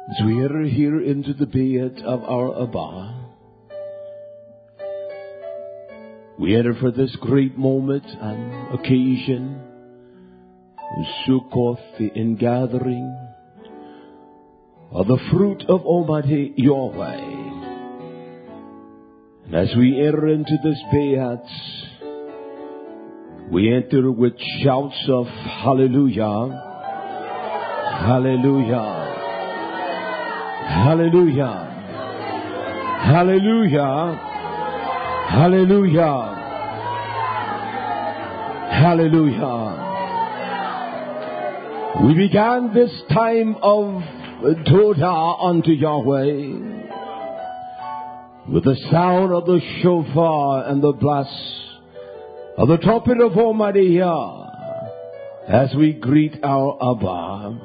As we enter here into the bed of our Abba, we enter for this great moment and occasion, Sukkoth, the ingathering of the fruit of Almighty Yahweh. And as we enter into this bed, we enter with shouts of hallelujah, hallelujah, hallelujah, hallelujah, hallelujah, hallelujah. We began this time of Todah unto Yahweh with the sound of the shofar and the blast of the trumpet of Almighty Yah as we greet our Abba.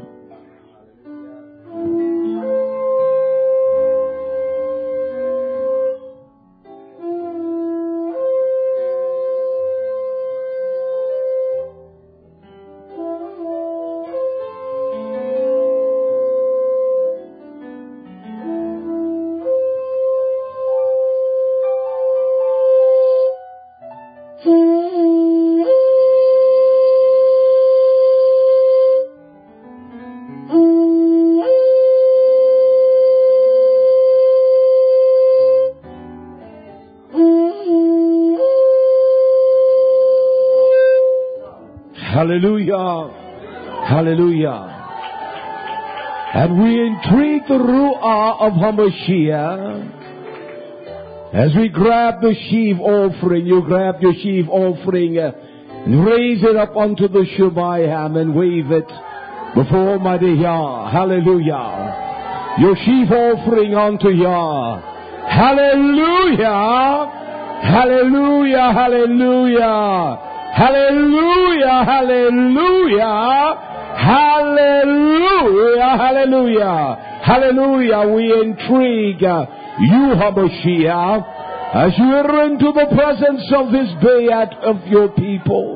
Hallelujah, hallelujah. And we entreat the Ruah of Hamashiach. As we grab the sheaf offering, you grab your sheaf offering and raise it up onto the Shemayim and wave it before Almighty Yah. Hallelujah. Your sheaf offering unto Yah. Hallelujah, hallelujah, hallelujah. Hallelujah, hallelujah, hallelujah, hallelujah, hallelujah. We intrigue you, Hamashiach, as you enter into the presence of this bayat of your people.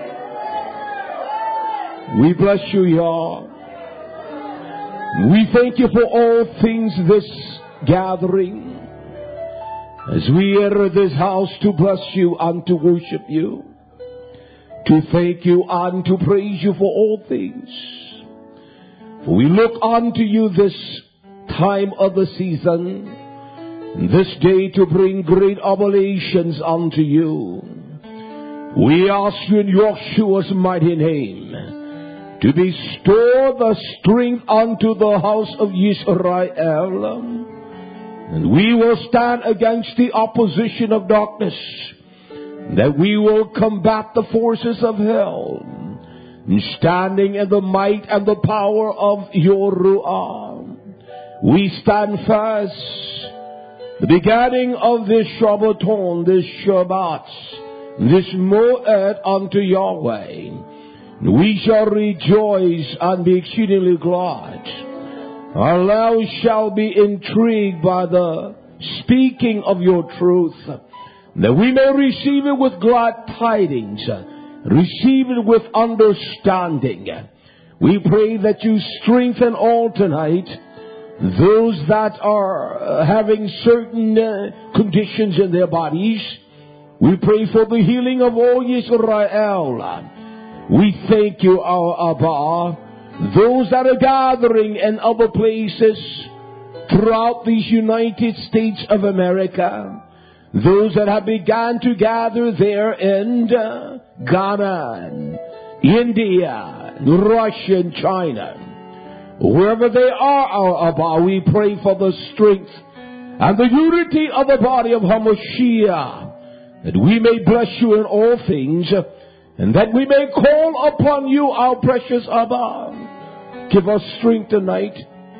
We bless you, Yah. We thank you for all things this gathering. As we enter this house to bless you and to worship you, to thank you and to praise you for all things. For we look unto you this time of the season, this day to bring great oblations unto you. We ask you in Yeshua's mighty name to bestow the strength unto the house of Yisrael, and we will stand against the opposition of darkness, that we will combat the forces of hell, standing in the might and the power of your Ruah. We stand fast, the beginning of this Shabbaton, this Shabbat, this Moed unto Yahweh. We shall rejoice and be exceedingly glad. Our lives shall be intrigued by the speaking of your truth, that we may receive it with glad tidings, receive it with understanding. We pray that you strengthen all tonight, those that are having certain conditions in their bodies. We pray for the healing of all Israel. We thank you, our Abba. Those that are gathering in other places throughout these United States of America, those that have begun to gather there in Ghana, India, Russia, and China, wherever they are, our Abba, we pray for the strength and the unity of the body of Hamashiach, that we may bless you in all things, and that we may call upon you, our precious Abba. Give us strength tonight.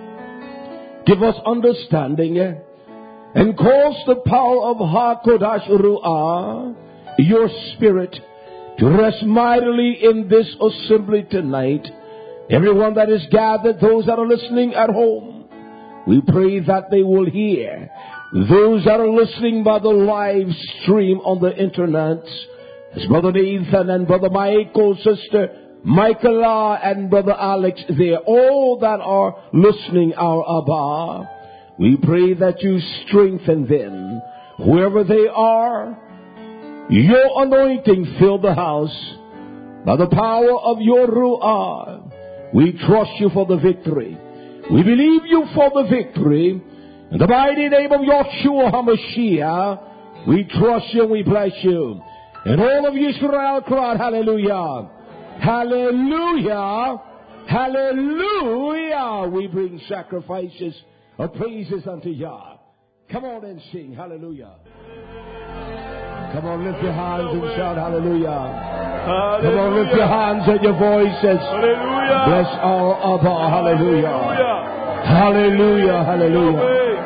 Give us understanding. And cause the power of HaKodash Ruah, your spirit, to rest mightily in this assembly tonight. Everyone that is gathered, those that are listening at home, we pray that they will hear. Those that are listening by the live stream on the internet, as Brother Nathan and Brother Michael, Sister Michaela and Brother Alex there, all that are listening, our Abba, we pray that you strengthen them. Whoever they are, your anointing fill the house. By the power of your Ruah, we trust you for the victory. We believe you for the victory. In the mighty name of Yeshua HaMashiach, we trust you and we bless you. And all of Israel cried, hallelujah. Hallelujah. Hallelujah. We bring sacrifices of praises unto Yah. Come on and sing hallelujah. Come on, lift your hands and shout hallelujah. Hallelujah. Come on, lift your hands and your voices. Hallelujah. Bless our Abba. Hallelujah. Hallelujah. Hallelujah.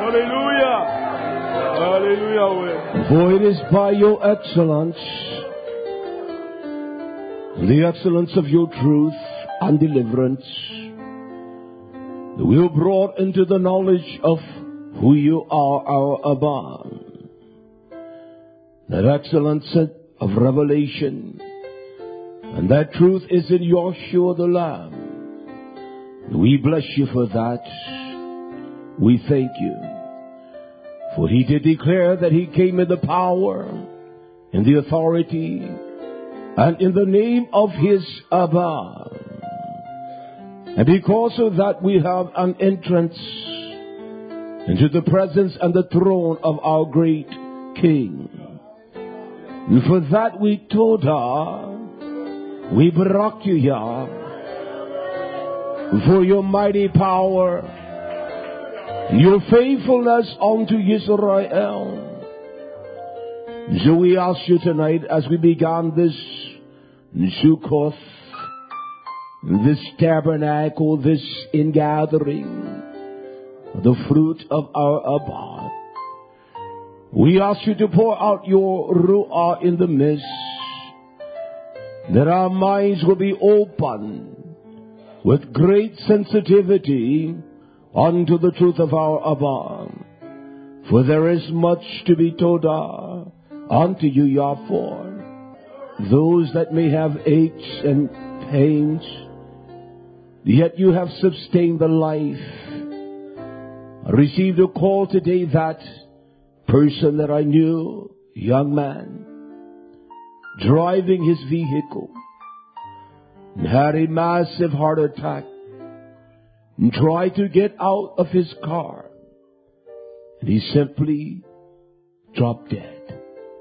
Hallelujah. Hallelujah. For it is by your excellence, the excellence of your truth and deliverance, that we are brought into the knowledge of who you are, our Abba. That excellence of revelation, and that truth is in Yeshua the Lamb. We bless you for that. We thank you. For he did declare that he came in the power, in the authority, and in the name of his Abba. And because of that, we have an entrance into the presence and the throne of our great King. And for that we Todah, we barak you, Yah, for your mighty power and your faithfulness unto Israel. So we ask you tonight, as we began this Sukkoth, this tabernacle, this ingathering, the fruit of our Abba, we ask you to pour out your Ruah in the midst, that our minds will be open with great sensitivity unto the truth of our Abba. For there is much to be Todah unto you, Yah, for those that may have aches and pains, yet you have sustained the life. I received a call today that person that I knew, young man, driving his vehicle, had a massive heart attack and tried to get out of his car, and he simply dropped dead.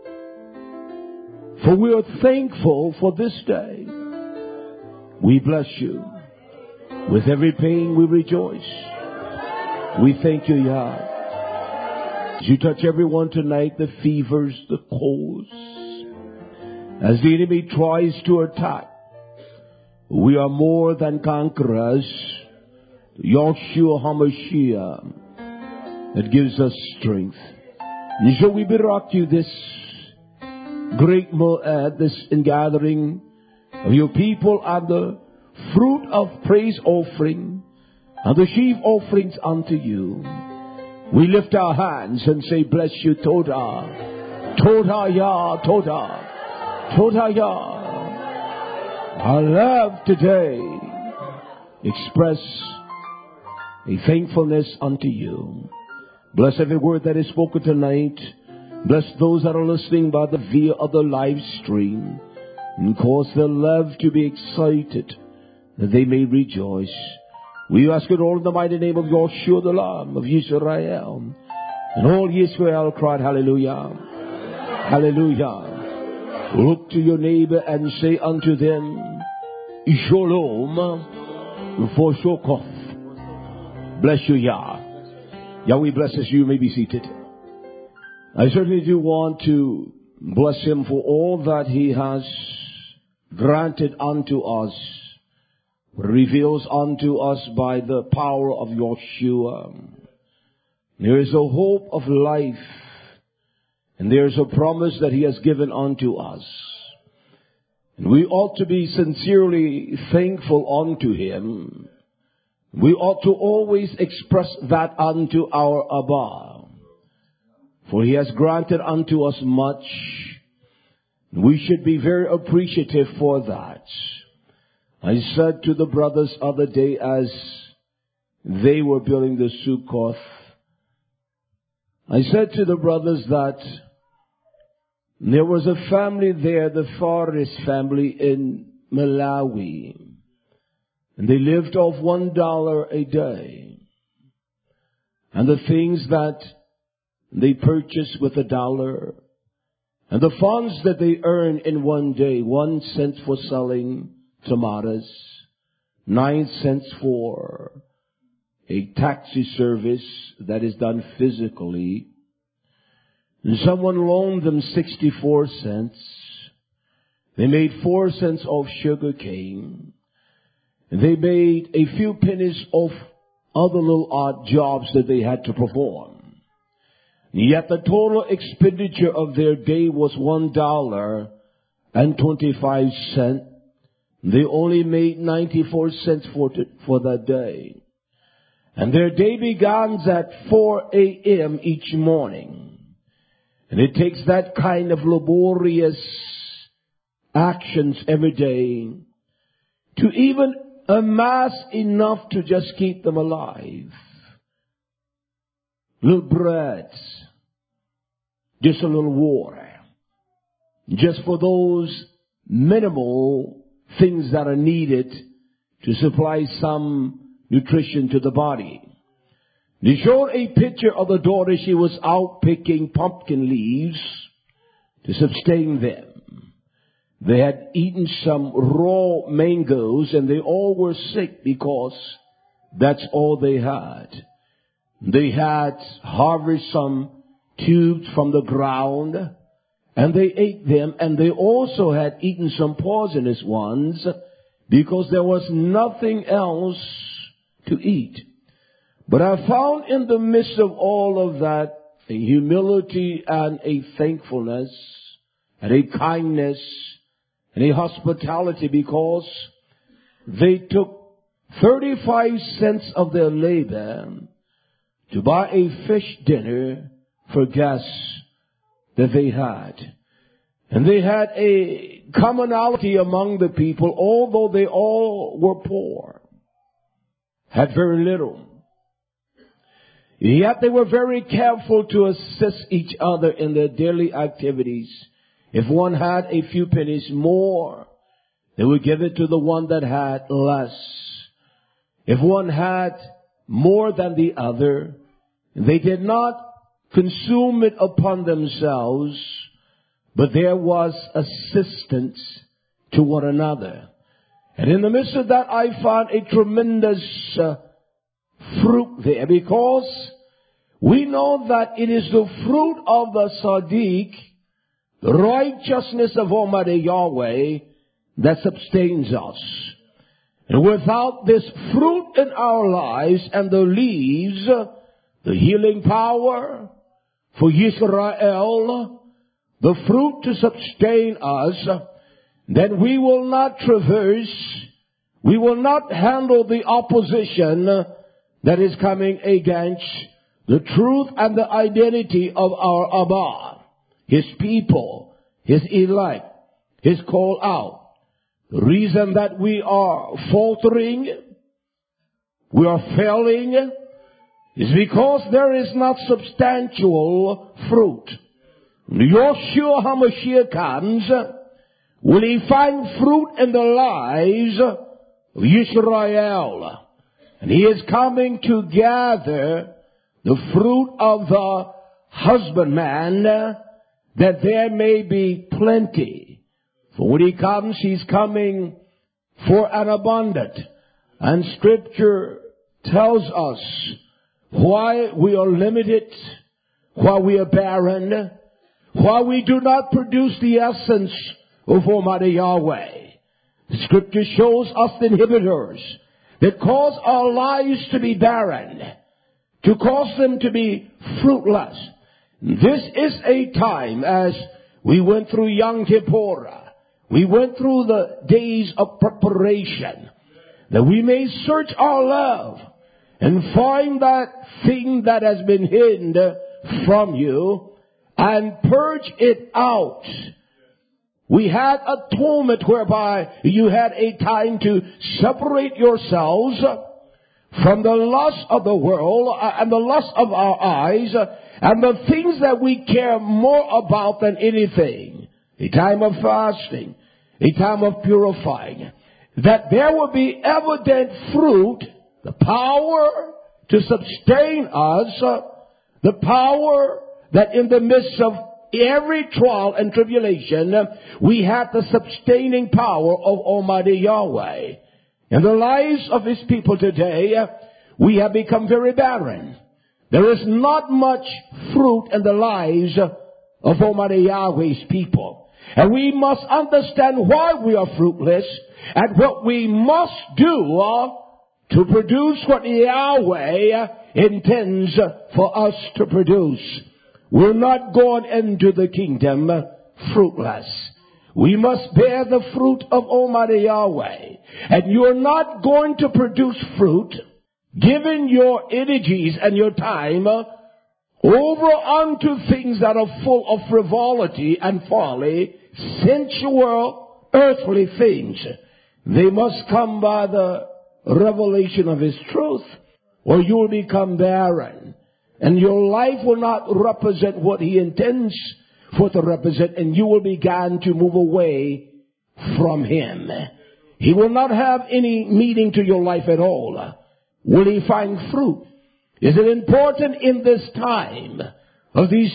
For we are thankful for this day. We bless you. With every pain we rejoice. We thank you, Yah. As you touch everyone tonight, the fevers, the colds, as the enemy tries to attack, we are more than conquerors. Yeshua HaMashiach that gives us strength. And so we barak you this great Moed, this ingathering of your people, and the fruit of praise offering and the sheaf offerings unto you. We lift our hands and say, bless you, Todah. Todah, Yah, Todah. Todah, Yah. I love today express a thankfulness unto you. Bless every word that is spoken tonight. Bless those that are listening by the via of the live stream, and cause their love to be excited, that they may rejoice. We ask it all in the mighty name of Yeshua the Lamb of Israel. And all Israel cried, hallelujah. Hallelujah. Look to your neighbor and say unto them, Shalom for Sukkoth. Bless you, Yah. Yahweh blesses you. You may be seated. I certainly do want to bless him for all that he has granted unto us, reveals unto us by the power of Yeshua. There is a hope of life, and there is a promise that he has given unto us. And we ought to be sincerely thankful unto him. We ought to always express that unto our Abba. For he has granted unto us much. We should be very appreciative for that. I said to the brothers other day as they were building the Sukkoth, I said to the brothers that there was a family there, the Forrest family in Malawi, and they lived off $1 a day. And the things that they purchased with $1, and the funds that they earned in one day, 1 cent for selling tomatoes, 9 cents for a taxi service that is done physically. And someone loaned them 64 cents. They made 4 cents off sugar cane. And they made a few pennies off other little odd jobs that they had to perform. Yet the total expenditure of their day was $1.25. They only made 94 cents for that day. And their day begins at 4 a.m. each morning. And it takes that kind of laborious actions every day to even amass enough to just keep them alive. Little bread, just a little water, just for those minimal things that are needed to supply some nutrition to the body. They showed a picture of the daughter. She was out picking pumpkin leaves to sustain them. They had eaten some raw mangoes and they all were sick because that's all they had. They had harvested some tubes from the ground and they ate them, and they also had eaten some poisonous ones because there was nothing else to eat. But I found in the midst of all of that a humility and a thankfulness and a kindness and a hospitality, because they took 35 cents of their labor to buy a fish dinner for guests that they had. And they had a commonality among the people, although they all were poor, had very little. Yet they were very careful to assist each other in their daily activities. If one had a few pennies more, they would give it to the one that had less. If one had more than the other, they did not consume it upon themselves, but there was assistance to one another. And in the midst of that, I found a tremendous fruit there, because we know that it is the fruit of the Sadiq, the righteousness of Almighty Yahweh, that sustains us. And without this fruit in our lives and the leaves, the healing power for Israel, the fruit to sustain us, then we will not traverse, we will not handle the opposition that is coming against the truth and the identity of our Abba, His people, His elect, His call out. The reason that we are faltering, we are failing, is because there is not substantial fruit. When Yeshua HaMashiach comes, will He find fruit in the lives of Israel? And He is coming to gather the fruit of the husbandman, that there may be plenty. For when He comes, He's coming for an abundant. And Scripture tells us why we are limited, why we are barren, why we do not produce the essence of Almighty Yahweh. The Scripture shows us the inhibitors that cause our lives to be barren, to cause them to be fruitless. This is a time, as we went through Yom Kippur, we went through the days of preparation, that we may search our love and find that thing that has been hidden from you and purge it out We had atonement whereby you had a time to separate yourselves from the lust of the world and the lust of our eyes and the things that we care more about than anything. A time of fasting, a time of purifying. That there will be evident fruit, the power to sustain us, the power that in the midst of every trial and tribulation, we have the sustaining power of Almighty Yahweh. In the lives of His people today, we have become very barren. There is not much fruit in the lives of Almighty Yahweh's people. And we must understand why we are fruitless and what we must do to produce what Yahweh intends for us to produce. We're not going into the kingdom fruitless. We must bear the fruit of Almighty Yahweh. And you're not going to produce fruit, giving your energies and your time over unto things that are full of frivolity and folly, sensual, earthly things. They must come by the revelation of His truth, or you will become barren. And your life will not represent what He intends for it to represent, and you will begin to move away from Him. He will not have any meaning to your life at all. Will He find fruit? Is it important in this time of these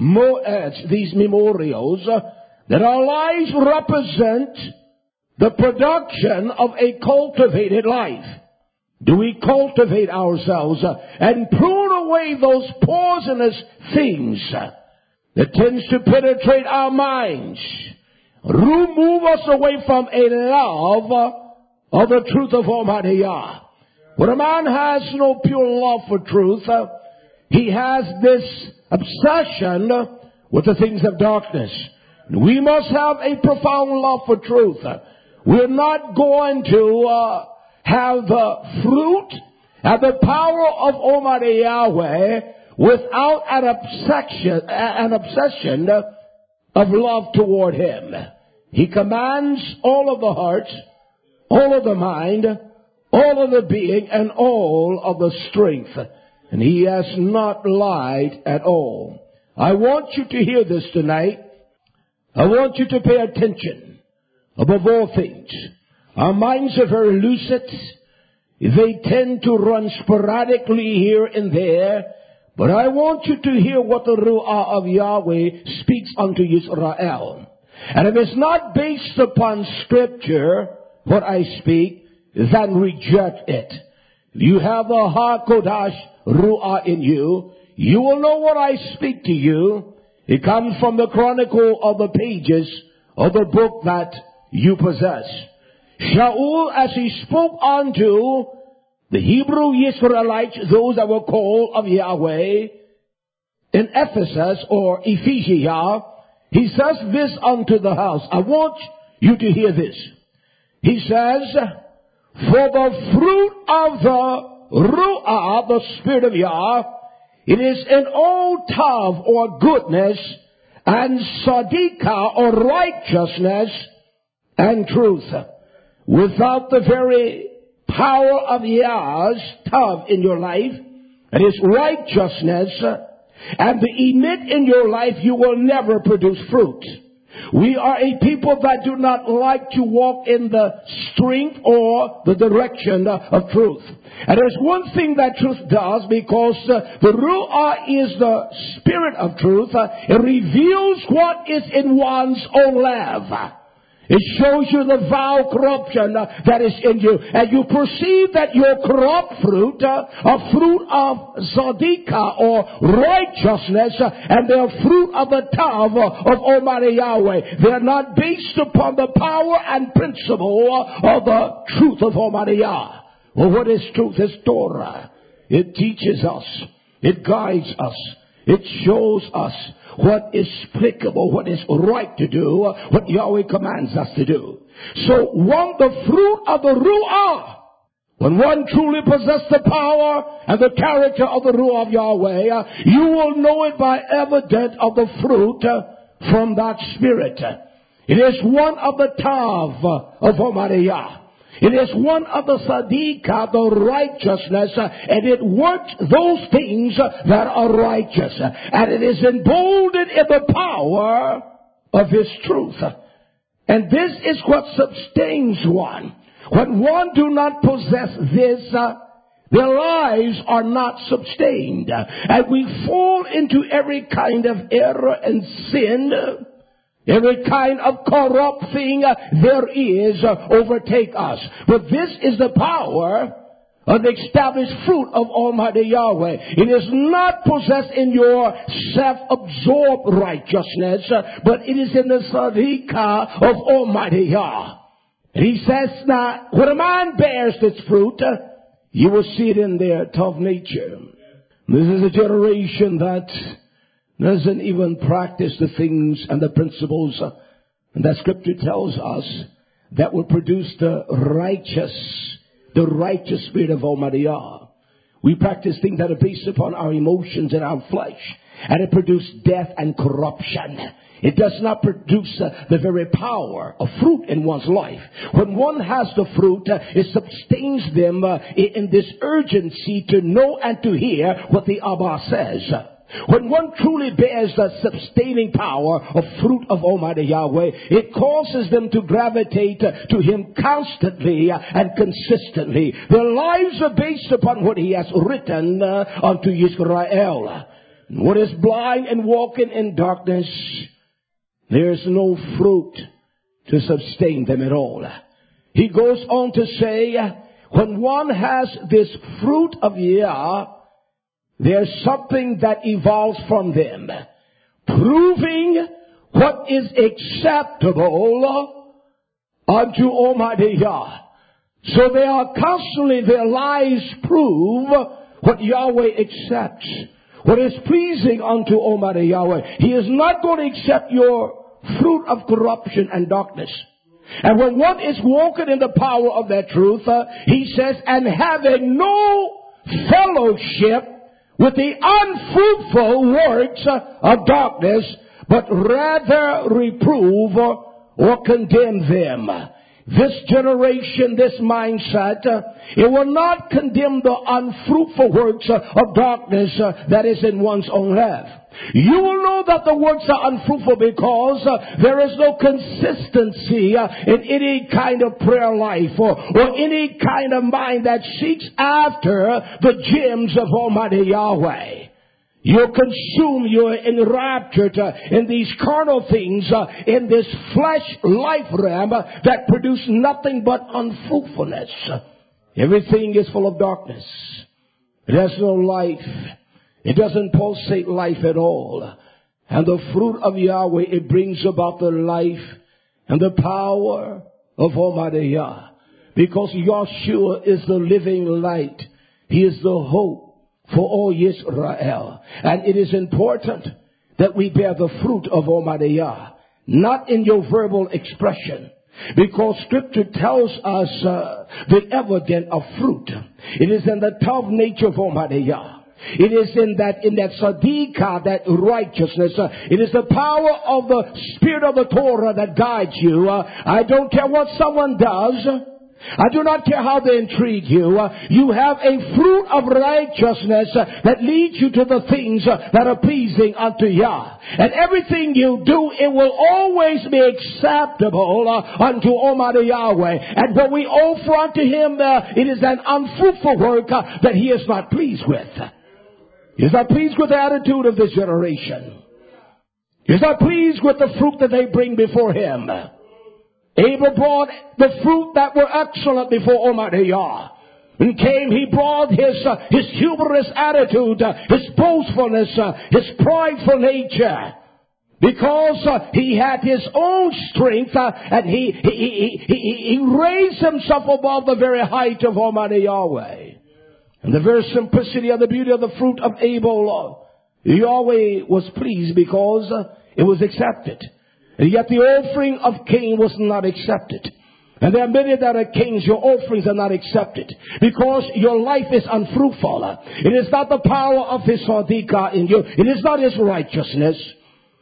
memorials that our lives represent the production of a cultivated life? Do we cultivate ourselves and prune away those poisonous things that tends to penetrate our minds, remove us away from a love of the truth of Almighty Yah? When a man has no pure love for truth, he has this obsession with the things of darkness. We must have a profound love for truth. We're not going to have the fruit and the power of Almighty Yahweh without an obsession of love toward Him. He commands all of the heart, all of the mind, all of the being, and all of the strength. And He has not lied at all. I want you to hear this tonight. I want you to pay attention above all things. Our minds are very lucid. They tend to run sporadically here and there. But I want you to hear what the Ruah of Yahweh speaks unto Israel. And if it's not based upon Scripture, what I speak, then reject it. If you have the HaKodash Ruah in you, you will know what I speak to you. It comes from the chronicle of the pages of the book that you possess. Shaul, as he spoke unto the Hebrew Israelites, those that were called of Yahweh, in Ephesus or Ephesia, he says this unto the house. I want you to hear this. He says, for the fruit of the Ruah, the Spirit of Yah, it is an old tav or goodness, and sadika or righteousness and truth. Without the very power of Yah's tav in your life, and His righteousness, and the emit in your life, you will never produce fruit. We are a people that do not like to walk in the strength or the direction of truth. And there's one thing that truth does, because the Ruah is the Spirit of truth. It reveals what is in one's own life. It shows you the vile corruption that is in you. And you perceive that your corrupt fruit, a fruit of Zadika or righteousness, and they are fruit of the Tav of Almighty Yahweh. They are not based upon the power and principle of the truth of Almighty Yah. Well, what is truth? It's Torah. It teaches us. It guides us. It shows us what is applicable, what is right to do, what Yahweh commands us to do. So, the fruit of the Ruah, when one truly possesses the power and the character of the Ruah of Yahweh, you will know it by evidence of the fruit from that Spirit. It is one of the tav of Almighty Yah. It is one of the sadika, the righteousness, and it works those things that are righteous. And it is emboldened in the power of His truth. And this is what sustains one. When one do not possess this, their lives are not sustained. And we fall into every kind of error and sin. Every kind of corrupt thing there is overtake us. But this is the power of the established fruit of Almighty Yahweh. It is not possessed in your self-absorbed righteousness, but it is in the sadika of Almighty Yah. And He says, now, when a man bears this fruit, you will see it in their tough nature. This is a generation that doesn't even practice the things and the principles that Scripture tells us that will produce the righteous spirit of Almighty Yah. We practice things that are based upon our emotions and our flesh, and it produces death and corruption. It does not produce the very power of fruit in one's life. When one has the fruit, it sustains them in this urgency to know and to hear what the Abba says. When one truly bears the sustaining power of fruit of Almighty Yahweh, it causes them to gravitate to Him constantly and consistently. Their lives are based upon what He has written unto Israel. What is blind and walking in darkness, there is no fruit to sustain them at all. He goes on to say, when one has this fruit of Yah, there's something that evolves from them, proving what is acceptable unto Almighty Yah. So they are constantly, their lives prove what Yahweh accepts, what is pleasing unto Almighty Yahweh. He is not going to accept your fruit of corruption and darkness. And when one is walking in the power of that truth, He says, and having no fellowship with the unfruitful works of darkness, but rather reprove or condemn them. This generation, this mindset, it will not condemn the unfruitful works of darkness that is in one's own life. You will know that the works are unfruitful because there is no consistency in any kind of prayer life or any kind of mind that seeks after the gems of Almighty Yahweh. You're consumed, you're enraptured in these carnal things, in this flesh life realm that produce nothing but unfruitfulness. Everything is full of darkness. It has no life. It doesn't pulsate life at all. And the fruit of Yahweh, it brings about the life and the power of Almighty Yah. Because Yahshua is the living light. He is the hope for all Israel. And it is important that we bear the fruit of Almighty Yah, not in your verbal expression. Because Scripture tells us the evidence of fruit. It is in the tough nature of Almighty Yah. It is in that sadika, that righteousness. It is the power of the Spirit of the Torah that guides you. I don't care what someone does. I do not care how they intrigue you. You have a fruit of righteousness that leads you to the things that are pleasing unto Yah. And everything you do, it will always be acceptable unto Almighty Yahweh. And when we offer unto Him, it is an unfruitful work that He is not pleased with. He is not pleased with the attitude of this generation. He is not pleased with the fruit that they bring before Him. Abel brought the fruit that were excellent before Almighty Yah. And he brought his humorous attitude, his boastfulness, his prideful nature. Because he had his own strength and he raised himself above the very height of Almighty Yahweh. And the very simplicity and the beauty of the fruit of Abel, Yahweh was pleased because it was accepted. And yet the offering of Cain was not accepted. And there are many that are kings, your offerings are not accepted. Because your life is unfruitful. It is not the power of His sadika in you. It is not His righteousness.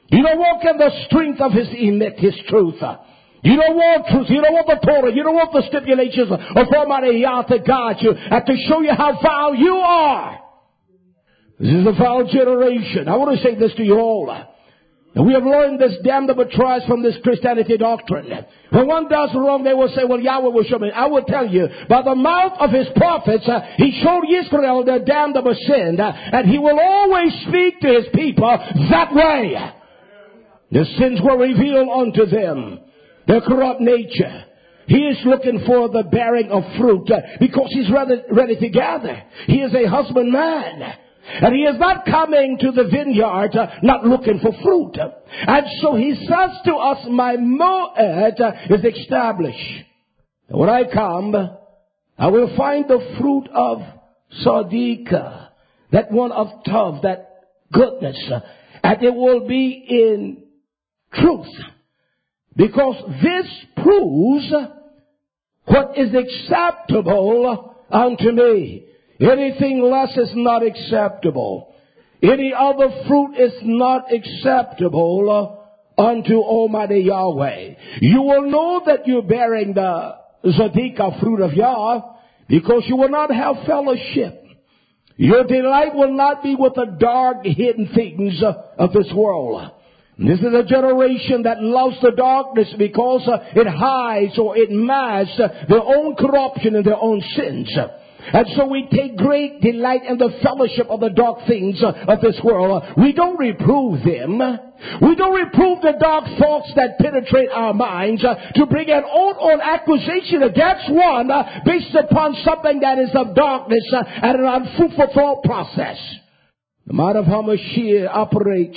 You don't walk in the strength of His elect, His truth. You don't want truth. You don't want the Torah. You don't want the stipulations of Almighty Yah to guide you and to show you how foul you are. This is a foul generation. I want to say this to you all. And we have learned this damnable trials from this Christianity doctrine. When one does wrong, they will say, well, Yahweh will show me. I will tell you, by the mouth of His prophets, He showed Israel their damnable sin, and He will always speak to His people that way. The sins were revealed unto them, their corrupt nature. He is looking for the bearing of fruit because He's ready to gather. He is a husbandman. And He is not coming to the vineyard not looking for fruit. And so He says to us, my moed is established. And when I come, I will find the fruit of Sadiqa, that one of Tov, that goodness. And it will be in truth. Because this proves what is acceptable unto me. Anything less is not acceptable. Any other fruit is not acceptable unto Almighty Yahweh. You will know that you're bearing the Zadika fruit of Yah because you will not have fellowship. Your delight will not be with the dark hidden things of this world. This is a generation that loves the darkness because it hides or it masks their own corruption and their own sins. And so we take great delight in the fellowship of the dark things of this world. We don't reprove them. We don't reprove the dark thoughts that penetrate our minds to bring an own accusation against one based upon something that is of darkness and an unfruitful thought process. The mind of Hamashiach operates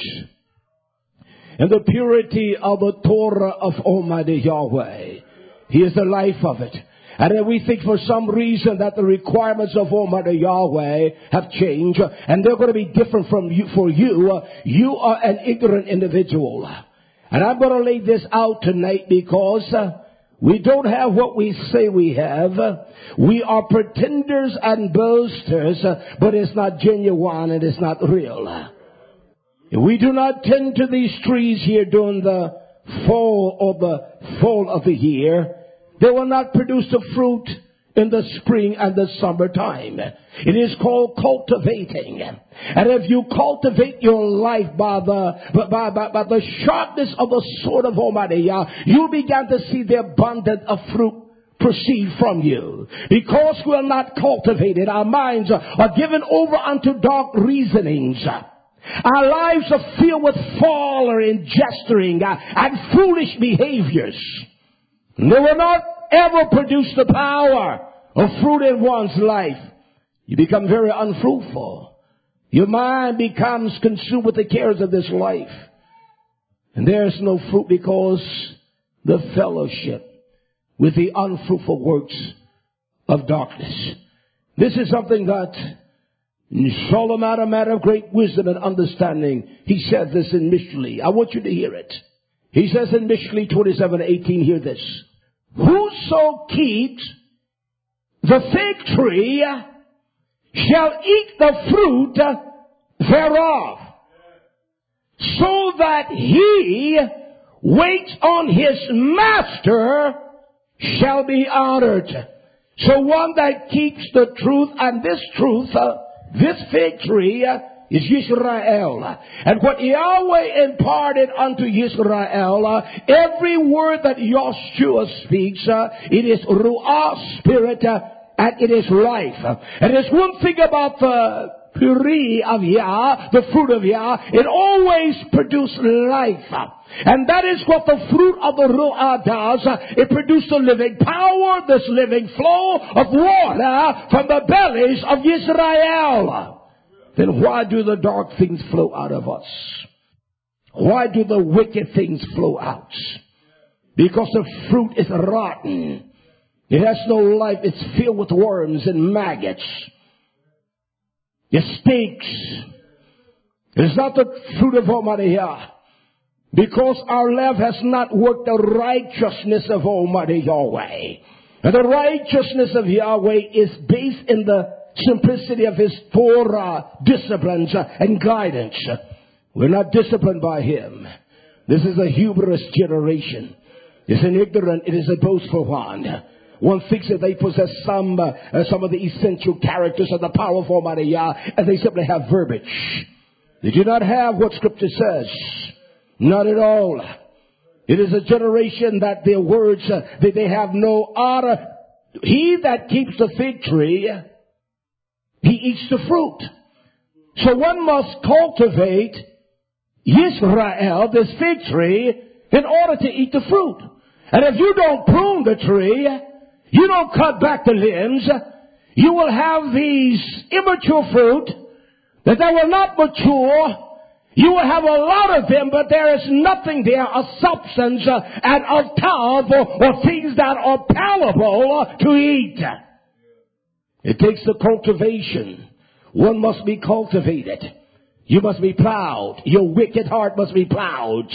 in the purity of the Torah of Almighty Yahweh. He is the life of it. And then we think for some reason that the requirements of Almighty Yahweh have changed and they're going to be different from you. For you, you are an ignorant individual. And I'm going to lay this out tonight because we don't have what we say we have. We are pretenders and boasters, but it's not genuine and it's not real. We do not tend to these trees here during the fall of the year. They will not produce the fruit in the spring and the summertime. It is called cultivating. And if you cultivate your life by the sharpness of the sword of Almighty Yah, you begin to see the abundance of fruit proceed from you. Because we are not cultivated, our minds are given over unto dark reasonings. Our lives are filled with folly and gesturing and foolish behaviors. They will not ever produce the power of fruit in one's life. You become very unfruitful. Your mind becomes consumed with the cares of this life. And there's no fruit because the fellowship with the unfruitful works of darkness. This is something that Solomon, a man of great wisdom and understanding, he said this in Mishlei. I want you to hear it. He says in Mishlei 27:18, hear this. Whoso keeps the fig tree shall eat the fruit thereof, so that he waits on his master shall be honored. So one that keeps the truth, and this truth, this fig tree is Yisrael. And what Yahweh imparted unto Yisrael, every word that Yahshua speaks, it is Ruah, spirit, and it is life. And there's one thing about the puri of Yah, the fruit of Yah, it always produces life. And that is what the fruit of the Ruah does. It produces a living power, this living flow of water from the bellies of Yisrael. Then why do the dark things flow out of us? Why do the wicked things flow out? Because the fruit is rotten. It has no life. It's filled with worms and maggots. It stinks. It's not the fruit of Almighty Yah. Because our left has not worked the righteousness of Almighty Yahweh. And the righteousness of Yahweh is based in the simplicity of His Torah disciplines and guidance. We're not disciplined by Him. This is a hubris generation. It's an ignorant, it is a boastful one. One thinks that they possess some of the essential characters of the powerful Almighty Yah, and they simply have verbiage. They do not have what Scripture says. Not at all. It is a generation that their words, they have no honor. He that keeps the fig tree, he eats the fruit. So one must cultivate Yisrael, this fig tree, in order to eat the fruit. And if you don't prune the tree, you don't cut back the limbs, you will have these immature fruit that they will not mature. You will have a lot of them, but there is nothing there of substance and of tov or things that are palatable to eat. It takes the cultivation. One must be cultivated. You must be plowed. Your wicked heart must be plowed.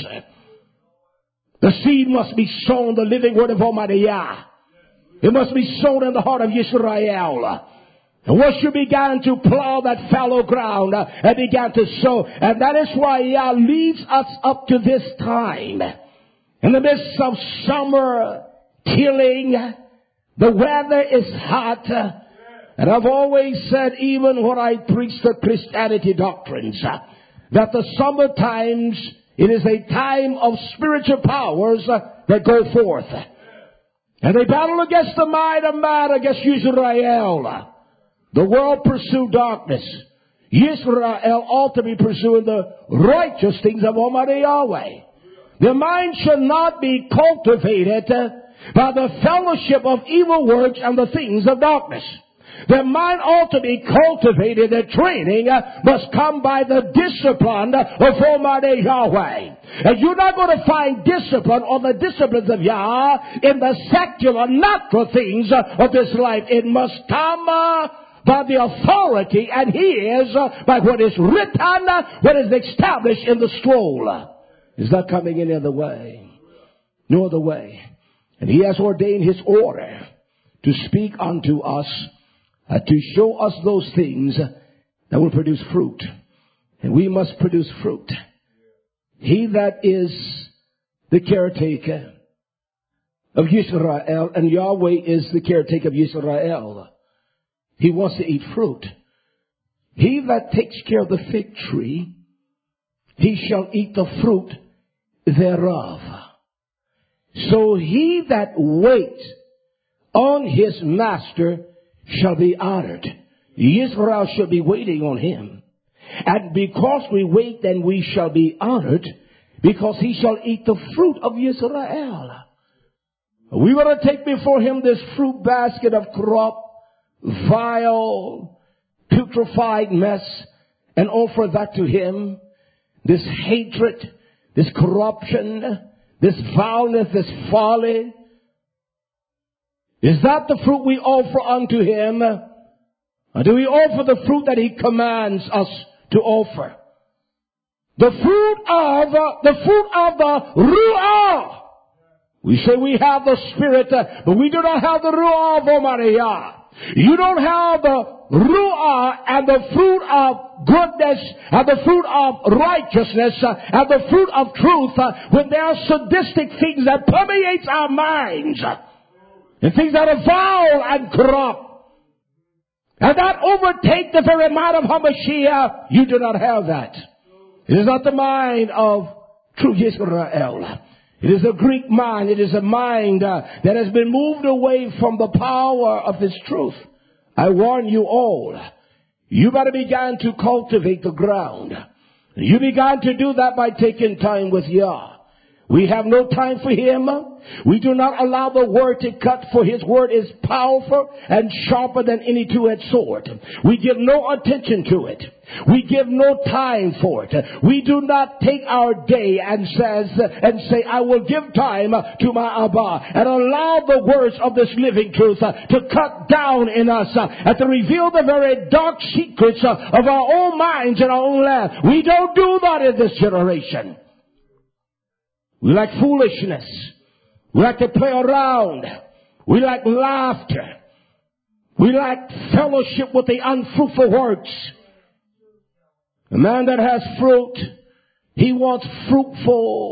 The seed must be sown, the living word of Almighty Yah. It must be sown in the heart of Yisrael. And once you began to plow that fallow ground and began to sow, and that is why Yah leads us up to this time. In the midst of summer, tilling, the weather is hot. And I've always said, even when I preach the Christianity doctrines, that the summer times, it is a time of spiritual powers that go forth. And they battle against the might of man, against Israel. The world pursue darkness. Israel ought to be pursuing the righteous things of Almighty Yahweh. Their mind should not be cultivated by the fellowship of evil works and the things of darkness. Their mind ought to be cultivated. Their training must come by the discipline of Almighty Yahweh. And you're not going to find discipline or the disciplines of Yah in the secular, natural things of this life. It must come by the authority and His, by what is written, what is established in the scroll. It's not coming any other way. No other way. And He has ordained His order to speak unto us, to show us those things that will produce fruit. And we must produce fruit. He that is the caretaker of Yisrael, and Yahweh is the caretaker of Yisrael, He wants to eat fruit. He that takes care of the fig tree, he shall eat the fruit thereof. So he that waits on his master shall be honored. Israel shall be waiting on him. And because we wait, then we shall be honored, because he shall eat the fruit of Israel. We want to take before him this fruit basket of crop, vile, putrefied mess, and offer that to him. This hatred, this corruption, this vileness, this folly. Is that the fruit we offer unto him? Or do we offer the fruit that he commands us to offer? The fruit of the Ruah. We say we have the Spirit, but we do not have the Ruah of Almighty Yah. You don't have the Ruah and the fruit of goodness and the fruit of righteousness and the fruit of truth when there are sadistic things that permeates our minds and things that are vile and corrupt. And that overtake the very mind of Hamashiach. You do not have that. It is not the mind of true Israel. It is a Greek mind. It is a mind that has been moved away from the power of His truth. I warn you all. You better begin to cultivate the ground. You began to do that by taking time with Yah. We have no time for Him. We do not allow the word to cut, for His word is powerful and sharper than any two-edged sword. We give no attention to it. We give no time for it. We do not take our day and say, I will give time to my Abba, and allow the words of this living truth to cut down in us and to reveal the very dark secrets of our own minds and our own land. We don't do that in this generation. We like foolishness. We like to play around. We like laughter. We like fellowship with the unfruitful works. A man that has fruit, he wants fruitful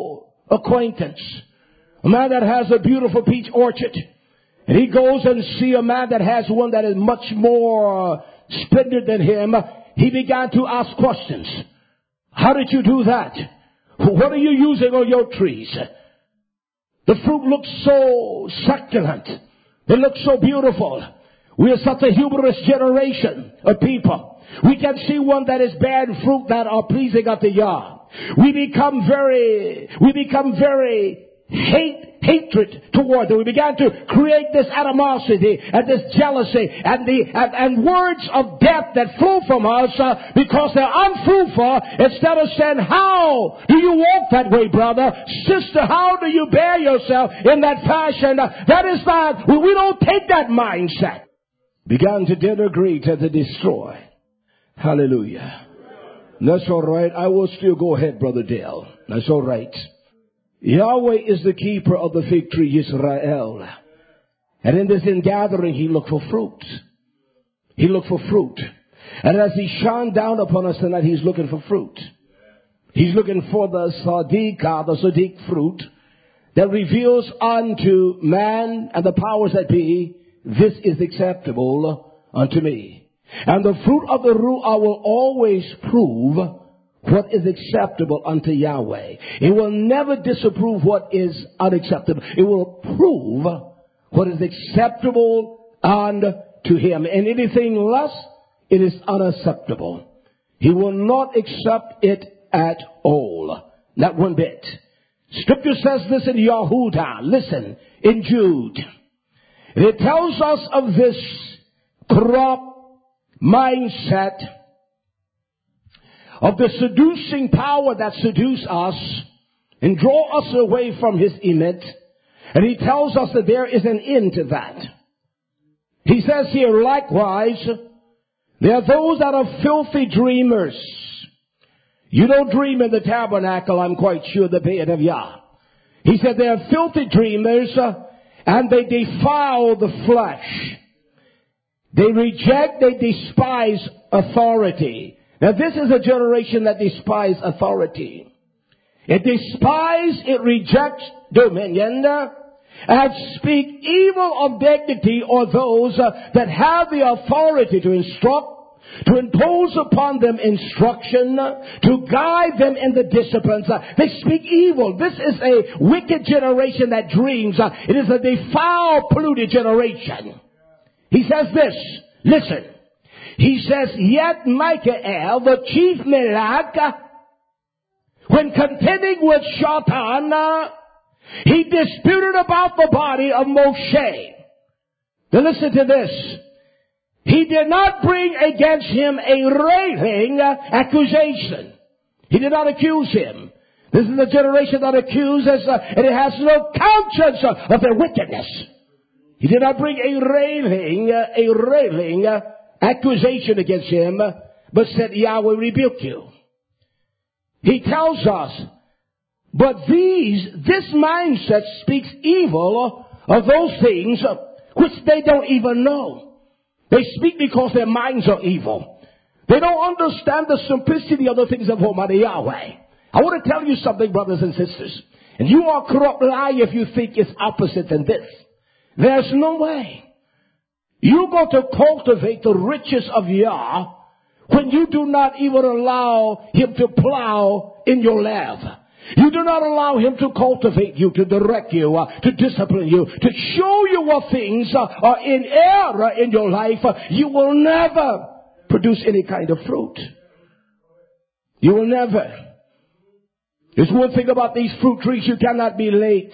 acquaintance. A man that has a beautiful peach orchard. And he goes and see a man that has one that is much more splendid than him. He began to ask questions. How did you do that? What are you using on your trees? The fruit looks so succulent. It looks so beautiful. We are such a humorous generation of people. We can see one that is bearing fruit that are pleasing unto Yah. We become very hatred toward them. We began to create this animosity and this jealousy and words of death that flow from us because they're unfruitful. Instead of saying, how do you walk that way, brother? Sister, how do you bear yourself in that fashion? That is not, we don't take that mindset. Began to denigrate and to destroy. Hallelujah. That's all right. I will still go ahead, Brother Dale. That's all right. Yahweh is the keeper of the fig tree, Israel. And in this ingathering, he looked for fruit. He looked for fruit. And as he shone down upon us tonight, he's looking for fruit. He's looking for the Sadiq fruit that reveals unto man and the powers that be, this is acceptable unto me. And the fruit of the Ruah will always prove what is acceptable unto Yahweh. It will never disapprove what is unacceptable. It will prove what is acceptable unto him. And anything less, it is unacceptable. He will not accept it at all. Not one bit. Scripture says this in Yehudah. Listen, in Jude. It tells us of this corrupt mindset of the seducing power that seduce us and draw us away from his image. And he tells us that there is an end to that. He says here, likewise, there are those that are filthy dreamers. You don't dream in the tabernacle, I'm quite sure, the bed of Yah. He said they are filthy dreamers, and they defile the flesh. They reject, they despise authority. Now this is a generation that despises authority. It despises, it rejects dominion, and speak evil of dignity or those that have the authority to instruct, to impose upon them instruction, to guide them in the disciplines. They speak evil. This is a wicked generation that dreams. It is a defiled, polluted generation. He says this, listen. He says, yet Michael, the chief Melech, when contending with Shaitan, he disputed about the body of Moshe. Now listen to this. He did not bring against him a railing accusation. He did not accuse him. This is a generation that accuses and it has no conscience of their wickedness. He did not bring a railing accusation against him, but said, Yahweh rebuke you. He tells us, but this mindset speaks evil of those things which they don't even know. They speak because their minds are evil. They don't understand the simplicity of the things of Almighty Yahweh. I want to tell you something, brothers and sisters. And you are corrupt lie if you think it's opposite than this. There's no way. You go to cultivate the riches of Yah when you do not even allow him to plow in your lap. You do not allow him to cultivate you, to direct you, to discipline you, to show you what things are in error in your life. You will never produce any kind of fruit. You will never. There's one thing about these fruit trees, you cannot be late.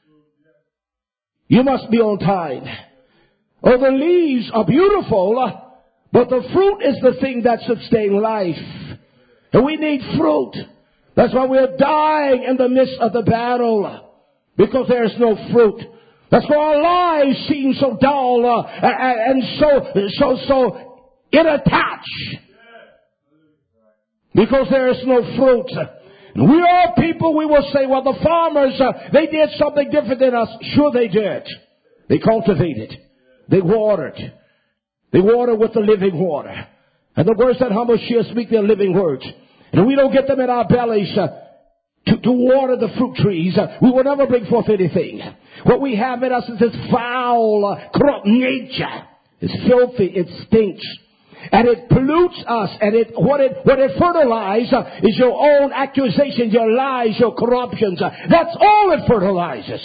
You must be on time. Oh, the leaves are beautiful, but the fruit is the thing that sustains life. And we need fruit. That's why we're dying in the midst of the battle, because there's no fruit. That's why our lives seem so dull and so inattached, because there is no fruit. And we are people, we will say, well, the farmers, they did something different than us. Sure they did. They cultivated. They watered. They watered with the living water. And the words that HaMashiach speak, their living words. And we don't get them in our bellies to water the fruit trees, we will never bring forth anything. What we have in us is this foul, corrupt nature. It's filthy, it stinks. And it pollutes us, and what it fertilizes is your own accusations, your lies, your corruptions. That's all it fertilizes.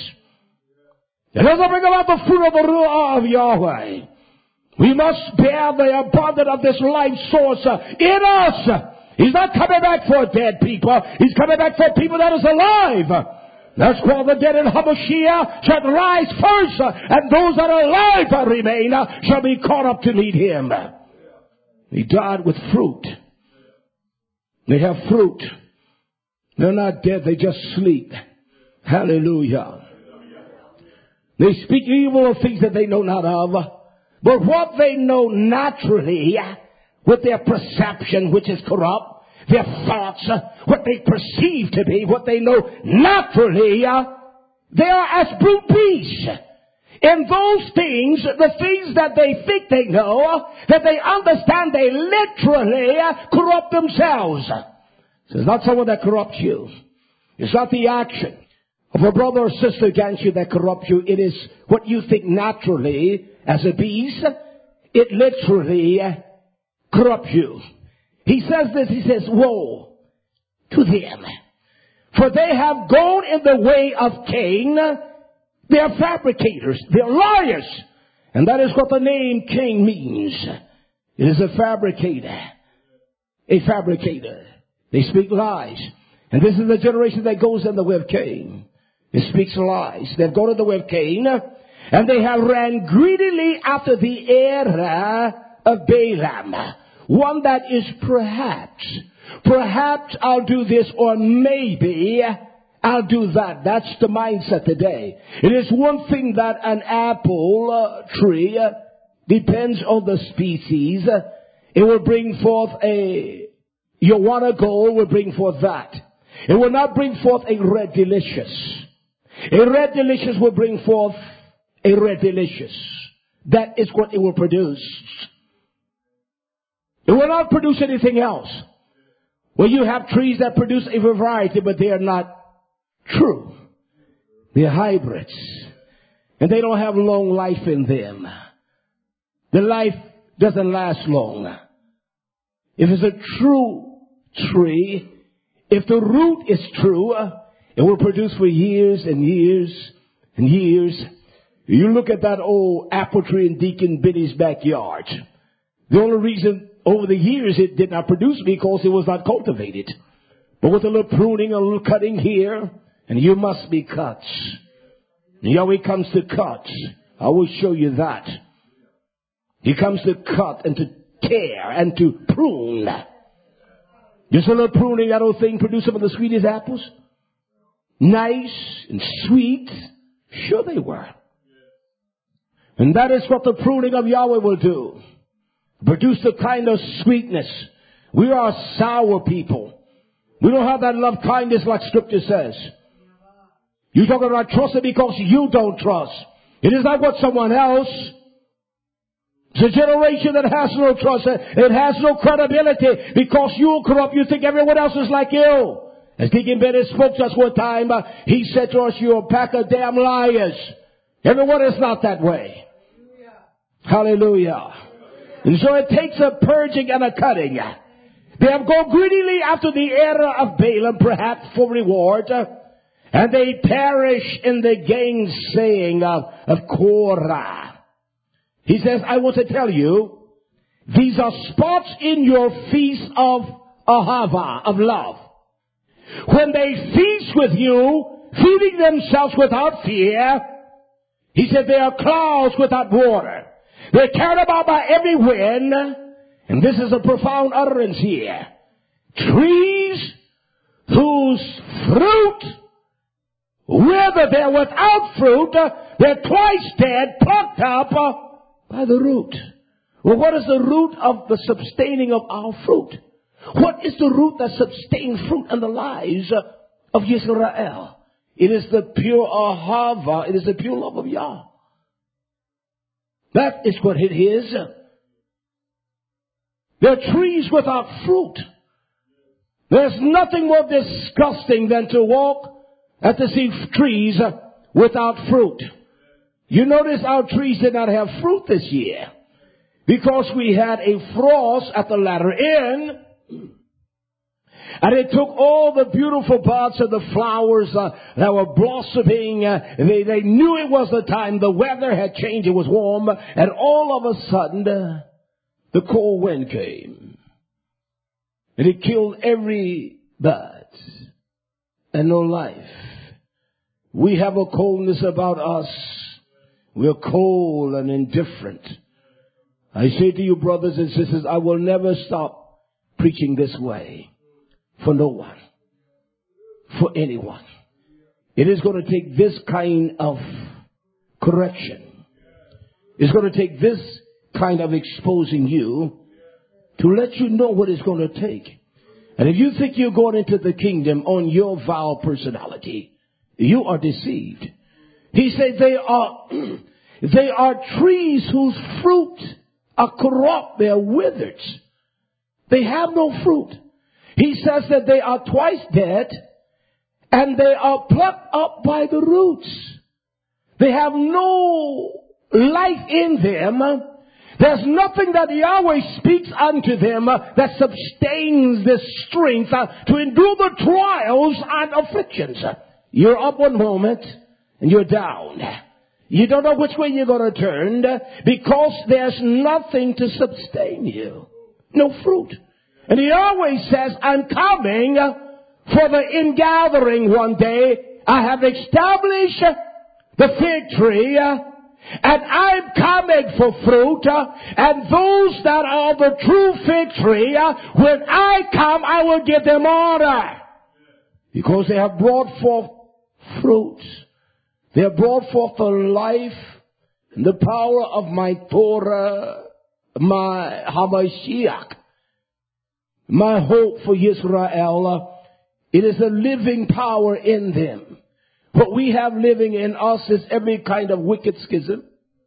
It doesn't bring about the fruit of the Ruah of Yahweh. We must bear the abundance of this life source in us. He's not coming back for dead people. He's coming back for people that is alive. That's why the dead in Hamashiach shall rise first, and those that are alive that remain shall be caught up to meet him. He died with fruit. They have fruit. They're not dead, they just sleep. Hallelujah. They speak evil of things that they know not of. But what they know naturally, with their perception, which is corrupt, their thoughts, what they perceive to be, what they know naturally, they are as brute beasts. And those things, the things that they think they know, that they understand, they literally corrupt themselves. So it's not someone that corrupts you. It's not the action of a brother or sister against you that corrupts you. It is what you think naturally as a beast. It literally corrupts you. He says this, he says, woe to them. For they have gone in the way of Cain. They are fabricators. They are liars. And that is what the name Cain means. It is a fabricator. A fabricator. They speak lies. And this is the generation that goes in the way of Cain. It speaks lies. They've gone in the way of Cain. And they have ran greedily after the era of Balaam. One that is perhaps I'll do this, or maybe I'll do that. That's the mindset today. It is one thing that an apple tree depends on the species. It will bring forth your wanna gold will bring forth that. It will not bring forth a red delicious. A red delicious will bring forth a red delicious. That is what it will produce. It will not produce anything else. Well, you have trees that produce a variety, but they are not true. They're hybrids. And they don't have long life in them. The life doesn't last long. If it's a true tree, if the root is true, it will produce for years and years and years. You look at that old apple tree in Deacon Benny's backyard. The only reason over the years it did not produce because it was not cultivated. But with a little pruning, a little cutting here, and you must be cut. Yahweh comes to cut. I will show you that. He comes to cut and to tear and to prune. Just a little pruning, that old thing produced some of the sweetest apples. Nice and sweet. Sure they were. And that is what the pruning of Yahweh will do. Produce the kind of sweetness. We are sour people. We don't have that love kindness like Scripture says. You talk about trusting because you don't trust. It is not what someone else. It's a generation that has no trust. It has no credibility because you are corrupt. You think everyone else is like you. As Deacon Bennett spoke to us one time, he said to us, you're a pack of damn liars. Everyone is not that way. Hallelujah. And so it takes a purging and a cutting. They have gone greedily after the era of Balaam, perhaps for reward. And they perish in the gainsaying of Korah. He says, I want to tell you, these are spots in your feast of Ahava, of love. When they feast with you, feeding themselves without fear, he said they are clouds without water. They're carried about by every wind, and this is a profound utterance here. Trees whose fruit, whether they're without fruit, they're twice dead, plucked up by the root. Well, what is the root of the sustaining of our fruit? What is the root that sustains fruit in the lives of Israel? It is the pure ahava. It is the pure love of Yah. That is what it is. There are trees without fruit. There's nothing more disgusting than to walk and to see trees without fruit. You notice our trees did not have fruit this year because we had a frost at the latter end. And it took all the beautiful parts of the flowers that were blossoming. They knew it was the time. The weather had changed. It was warm. And all of a sudden, the cold wind came. And it killed every bud and no life. We have a coldness about us. We're cold and indifferent. I say to you, brothers and sisters, I will never stop preaching this way. For no one. For anyone. It is going to take this kind of correction. It's going to take this kind of exposing you to let you know what it's going to take. And if you think you're going into the kingdom on your vile personality, you are deceived. He said they are trees whose fruit are corrupt. They are withered. They have no fruit. He says that they are twice dead and they are plucked up by the roots. They have no life in them. There's nothing that Yahweh speaks unto them that sustains the strength to endure the trials and afflictions. You're up one moment and you're down. You don't know which way you're going to turn because there's nothing to sustain you. No fruit. And Yahweh says, I'm coming for the ingathering one day. I have established the fig tree, and I'm coming for fruit. And those that are the true fig tree, when I come, I will give them honor. Because they have brought forth fruit. They have brought forth the life and the power of my Torah, my Hamashiach. My hope for Israel, it is a living power in them. What we have living in us is every kind of wicked schism,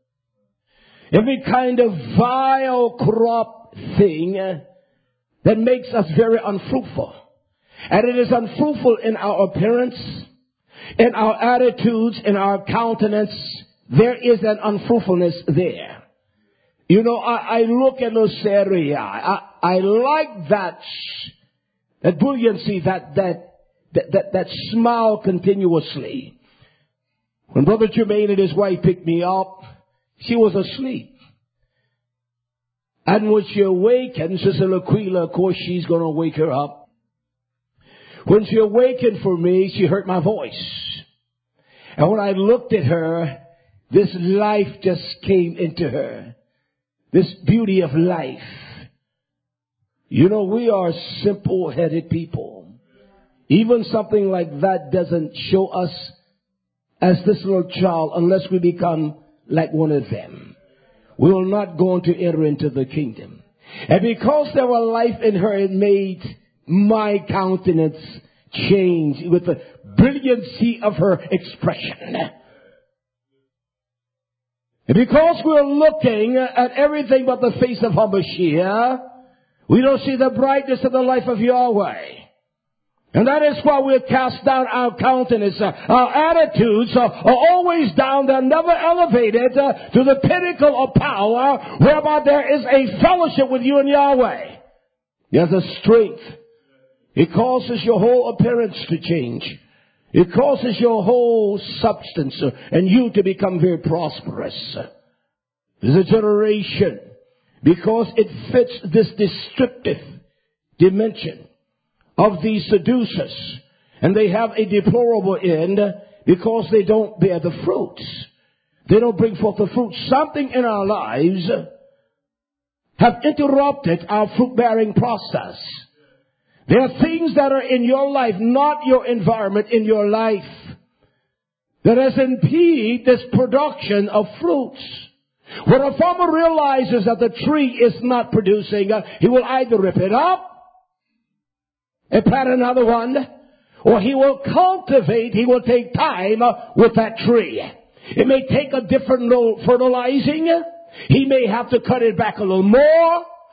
every kind of vile, corrupt thing that makes us very unfruitful. And it is unfruitful in our appearance, in our attitudes, in our countenance. There is an unfruitfulness there. You know, I look at Luceria. I like that brilliancy, that smile continuously. When Brother Jermaine and his wife picked me up, she was asleep. And when she awakened, Sister Laquila, of course, she's going to wake her up. When she awakened for me, she heard my voice. And when I looked at her, this life just came into her. This beauty of life. You know, we are simple-headed people. Even something like that doesn't show us as this little child unless we become like one of them. We will not go on to enter into the kingdom. And because there was life in her, it made my countenance change with the brilliancy of her expression. And because we're looking at everything but the face of Hamashiach, we don't see the brightness of the life of Yahweh. And that is why we're cast down our countenance. Our attitudes are always down. They're never elevated to the pinnacle of power, whereby there is a fellowship with you and Yahweh. There's a strength. It causes your whole appearance to change. It causes your whole substance and you to become very prosperous. There's a generation, because it fits this descriptive dimension of these seducers. And they have a deplorable end because they don't bear the fruits. They don't bring forth the fruit. Something in our lives have interrupted our fruit-bearing process. There are things that are in your life, not your environment, in your life, that has impeded this production of fruits. When a farmer realizes that the tree is not producing, he will either rip it up and plant another one, or he will cultivate, he will take time with that tree. It may take a different fertilizing. He may have to cut it back a little more.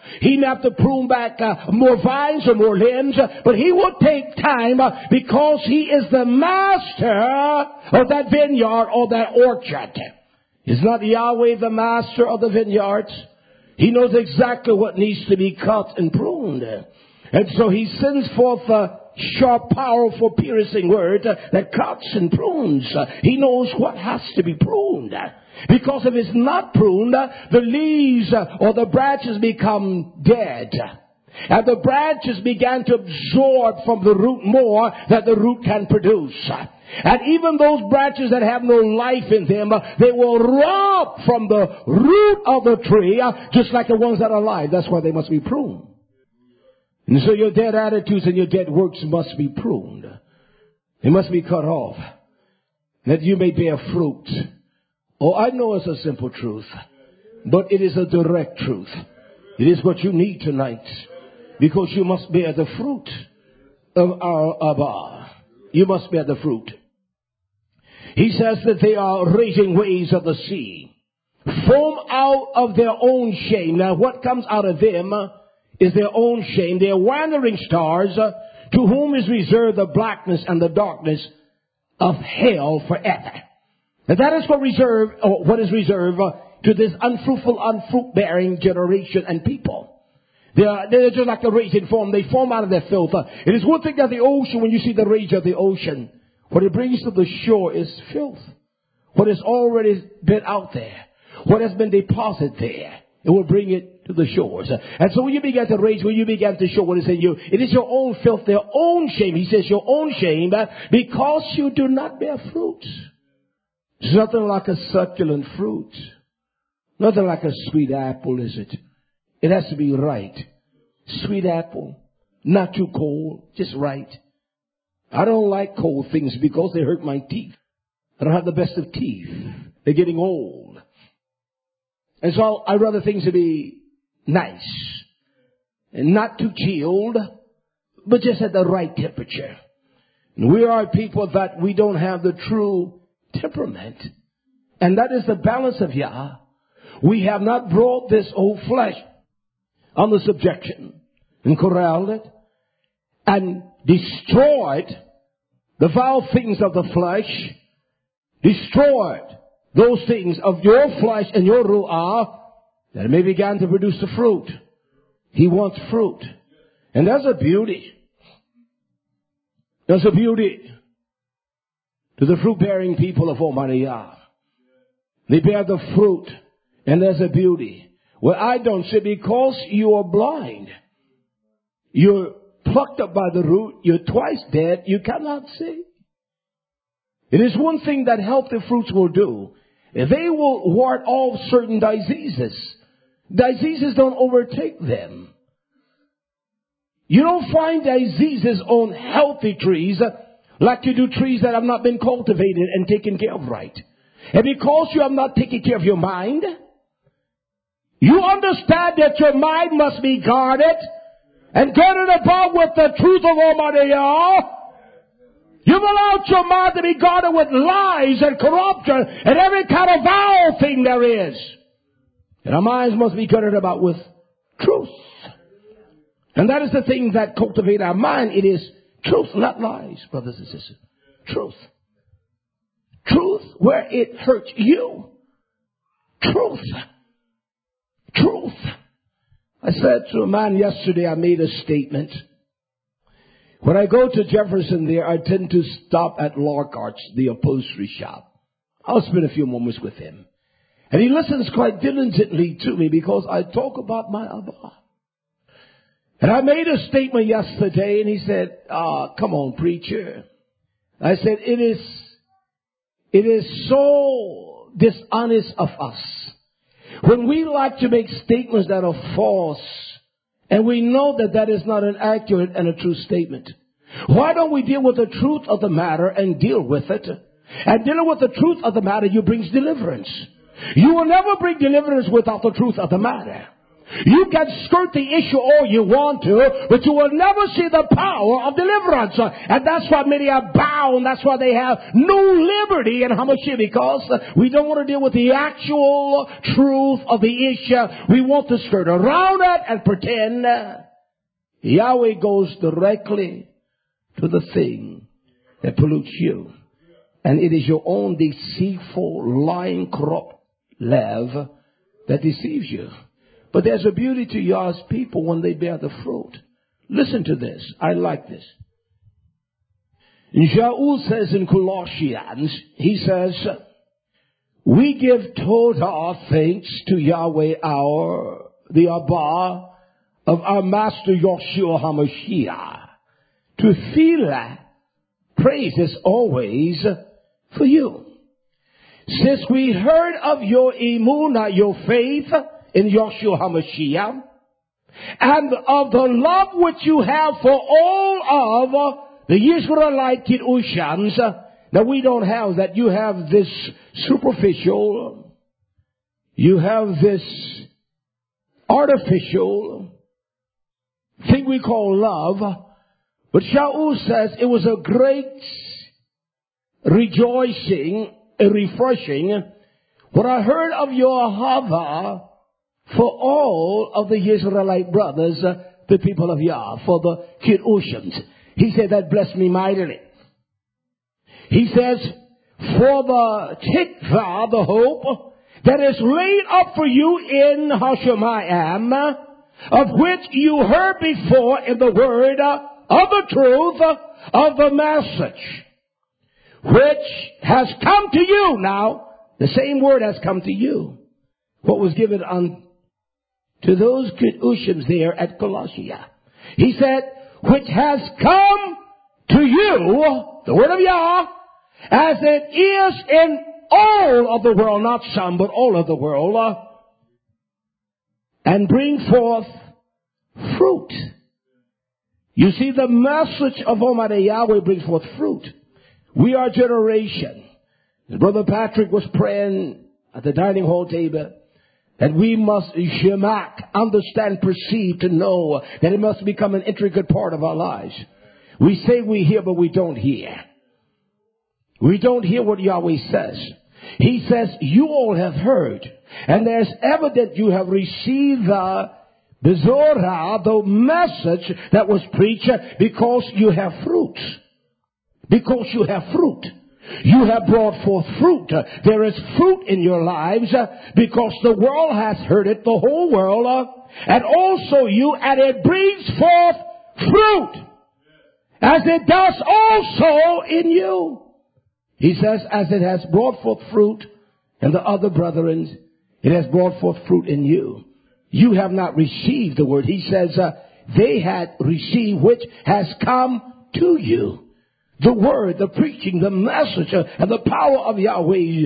He may have to prune back more vines or more limbs, but he will take time because he is the master of that vineyard or that orchard. Is not Yahweh the master of the vineyard? He knows exactly what needs to be cut and pruned. And so he sends forth a sharp, powerful, piercing word that cuts and prunes. He knows what has to be pruned. Because if it's not pruned, the leaves or the branches become dead. And the branches began to absorb from the root more than the root can produce. And even those branches that have no life in them, they will rob from the root of the tree, just like the ones that are alive. That's why they must be pruned. And so your dead attitudes and your dead works must be pruned. They must be cut off, that you may bear fruit. Oh, I know it's a simple truth, but it is a direct truth. It is what you need tonight, because you must bear the fruit of our Abba. You must bear the fruit. He says that they are raging waves of the sea, foam out of their own shame. Now, what comes out of them is their own shame. They are wandering stars, to whom is reserved the blackness and the darkness of hell forever. And that is what is reserved to this unfruitful, unfruit-bearing generation and people. They're just like the raging foam. They foam out of their filth. It is one thing that the ocean, when you see the rage of the ocean, what it brings to the shore is filth. What has already been out there, what has been deposited there, it will bring it to the shores. And so when you began to rage, when you began to show what is in you, it is your own filth, their own shame. He says your own shame, because you do not bear fruit. There's nothing like a succulent fruit. Nothing like a sweet apple, is it? It has to be right. Sweet apple, not too cold, just right. I don't like cold things because they hurt my teeth. I don't have the best of teeth. They're getting old. And so I'd rather things to be nice and not too chilled, but just at the right temperature. And we are people that we don't have the true temperament. And that is the balance of Yah. We have not brought this old flesh under subjection and corralled it and destroyed the vile things of the flesh, destroyed those things of your flesh and your ru'ah, that it may begin to produce the fruit. He wants fruit. And there's a beauty. There's a beauty to the fruit-bearing people of Almighty Yah. They bear the fruit, and there's a beauty. Well, I don't say because you are blind. You're plucked up by the root. You're twice dead. You cannot see. It is one thing that healthy fruits will do. They will ward off certain diseases. Diseases don't overtake them. You don't find diseases on healthy trees like you do trees that have not been cultivated and taken care of right. And because you have not taken care of your mind, you understand that your mind must be guarded and girded about with the truth of Almighty Yah. You've allowed your mind to be guarded with lies and corruption and every kind of vile thing there is. And our minds must be girded about with truth. And that is the thing that cultivates our mind. It is truth, not lies, brothers and sisters. Truth. Truth where it hurts you. Truth. Truth. I said to a man yesterday, I made a statement. When I go to Jefferson there, I tend to stop at Lockhardt's, the upholstery shop. I'll spend a few moments with him. And he listens quite diligently to me because I talk about my Abba. And I made a statement yesterday and he said, come on, preacher. I said, it is so dishonest of us when we like to make statements that are false and we know that that is not an accurate and a true statement. Why don't we deal with the truth of the matter and deal with it? And dealing with the truth of the matter, you brings deliverance. You will never bring deliverance without the truth of the matter. You can skirt the issue all you want to, but you will never see the power of deliverance. And that's why many are bound. That's why they have no liberty in Hamashiach, because we don't want to deal with the actual truth of the issue. We want to skirt around it and pretend. Yahweh goes directly to the thing that pollutes you. And it is your own deceitful, lying, corrupt love that deceives you. But there's a beauty to Yah's people when they bear the fruit. Listen to this. I like this. Shaul says in Colossians, he says, we give total thanks to Yahweh the Abba of our Master Yeshua HaMashiach, to feel praises always for you. Since we heard of your emunah, your faith in Yeshua HaMashiach, and of the love which you have for all of the Israelite Kiddushians. Now we don't have that. You have this superficial, you have this artificial thing we call love. But Shaul says it was a great rejoicing, a refreshing, when I heard of your Ahava for all of the Israelite brothers, the people of Yah, for the Kiddushians. He said that blessed me mightily. He says, for the tikvah, the hope that is laid up for you in Hashemayim, of which you heard before in the word of the truth of the message, which has come to you. Now, the same word has come to you. What was given to those Kiddushians there at Colossia. He said, which has come to you, the word of Yah, as it is in all of the world, not some, but all of the world, and bring forth fruit. You see, the message of Almighty Yahweh brings forth fruit. We are a generation. Brother Patrick was praying at the dining hall table that we must shemak, understand, perceive, to know that it must become an intricate part of our lives. We say we hear, but we don't hear. We don't hear what Yahweh says. He says, you all have heard, and there's evident you have received the Bezorah, the message that was preached, because you have fruit. Because you have fruit. You have brought forth fruit. There is fruit in your lives because the world has heard it, the whole world, and also you, and it brings forth fruit, as it does also in you. He says, as it has brought forth fruit in the other brethren, it has brought forth fruit in you. You have not received the word. He says, they had received which has come to you. The word, the preaching, the message, and the power of Yahweh,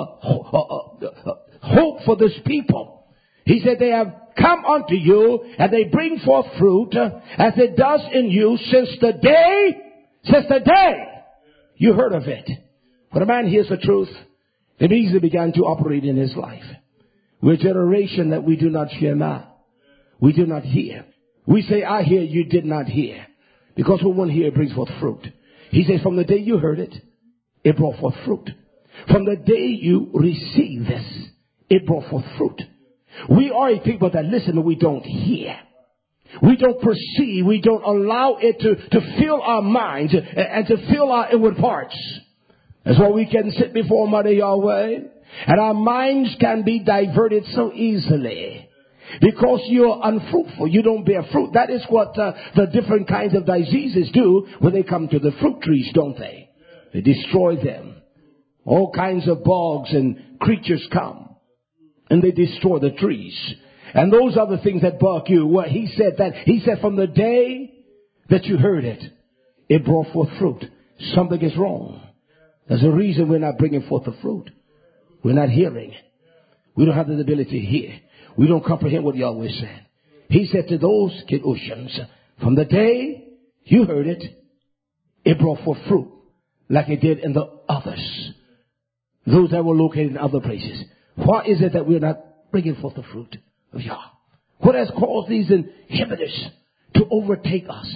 hope for this people. He said they have come unto you, and they bring forth fruit, as it does in you since the day you heard of it. When a man hears the truth, it immediately began to operate in his life. We're a generation that we do not shema. We do not hear. We say, I hear, you did not hear. Because when one hears, it brings forth fruit. He says, from the day you heard it, it brought forth fruit. From the day you received this, it brought forth fruit. We are a people that listen, but we don't hear. We don't perceive. We don't allow it to fill our minds and to fill our inward parts. That's why we can sit before Almighty Yahweh, and our minds can be diverted so easily. Because you're unfruitful. You don't bear fruit. That is what the different kinds of diseases do when they come to the fruit trees, don't they? They destroy them. All kinds of bugs and creatures come, and they destroy the trees. And those are the things that bug you. Well, he said from the day that you heard it, it brought forth fruit. Something is wrong. There's a reason we're not bringing forth the fruit. We're not hearing. We don't have the ability to hear. We don't comprehend what Yahweh said. He said to those Kiddushians, from the day you heard it, it brought forth fruit like it did in the others. Those that were located in other places. Why is it that we're not bringing forth the fruit of Yah? What has caused these inhibitors to overtake us?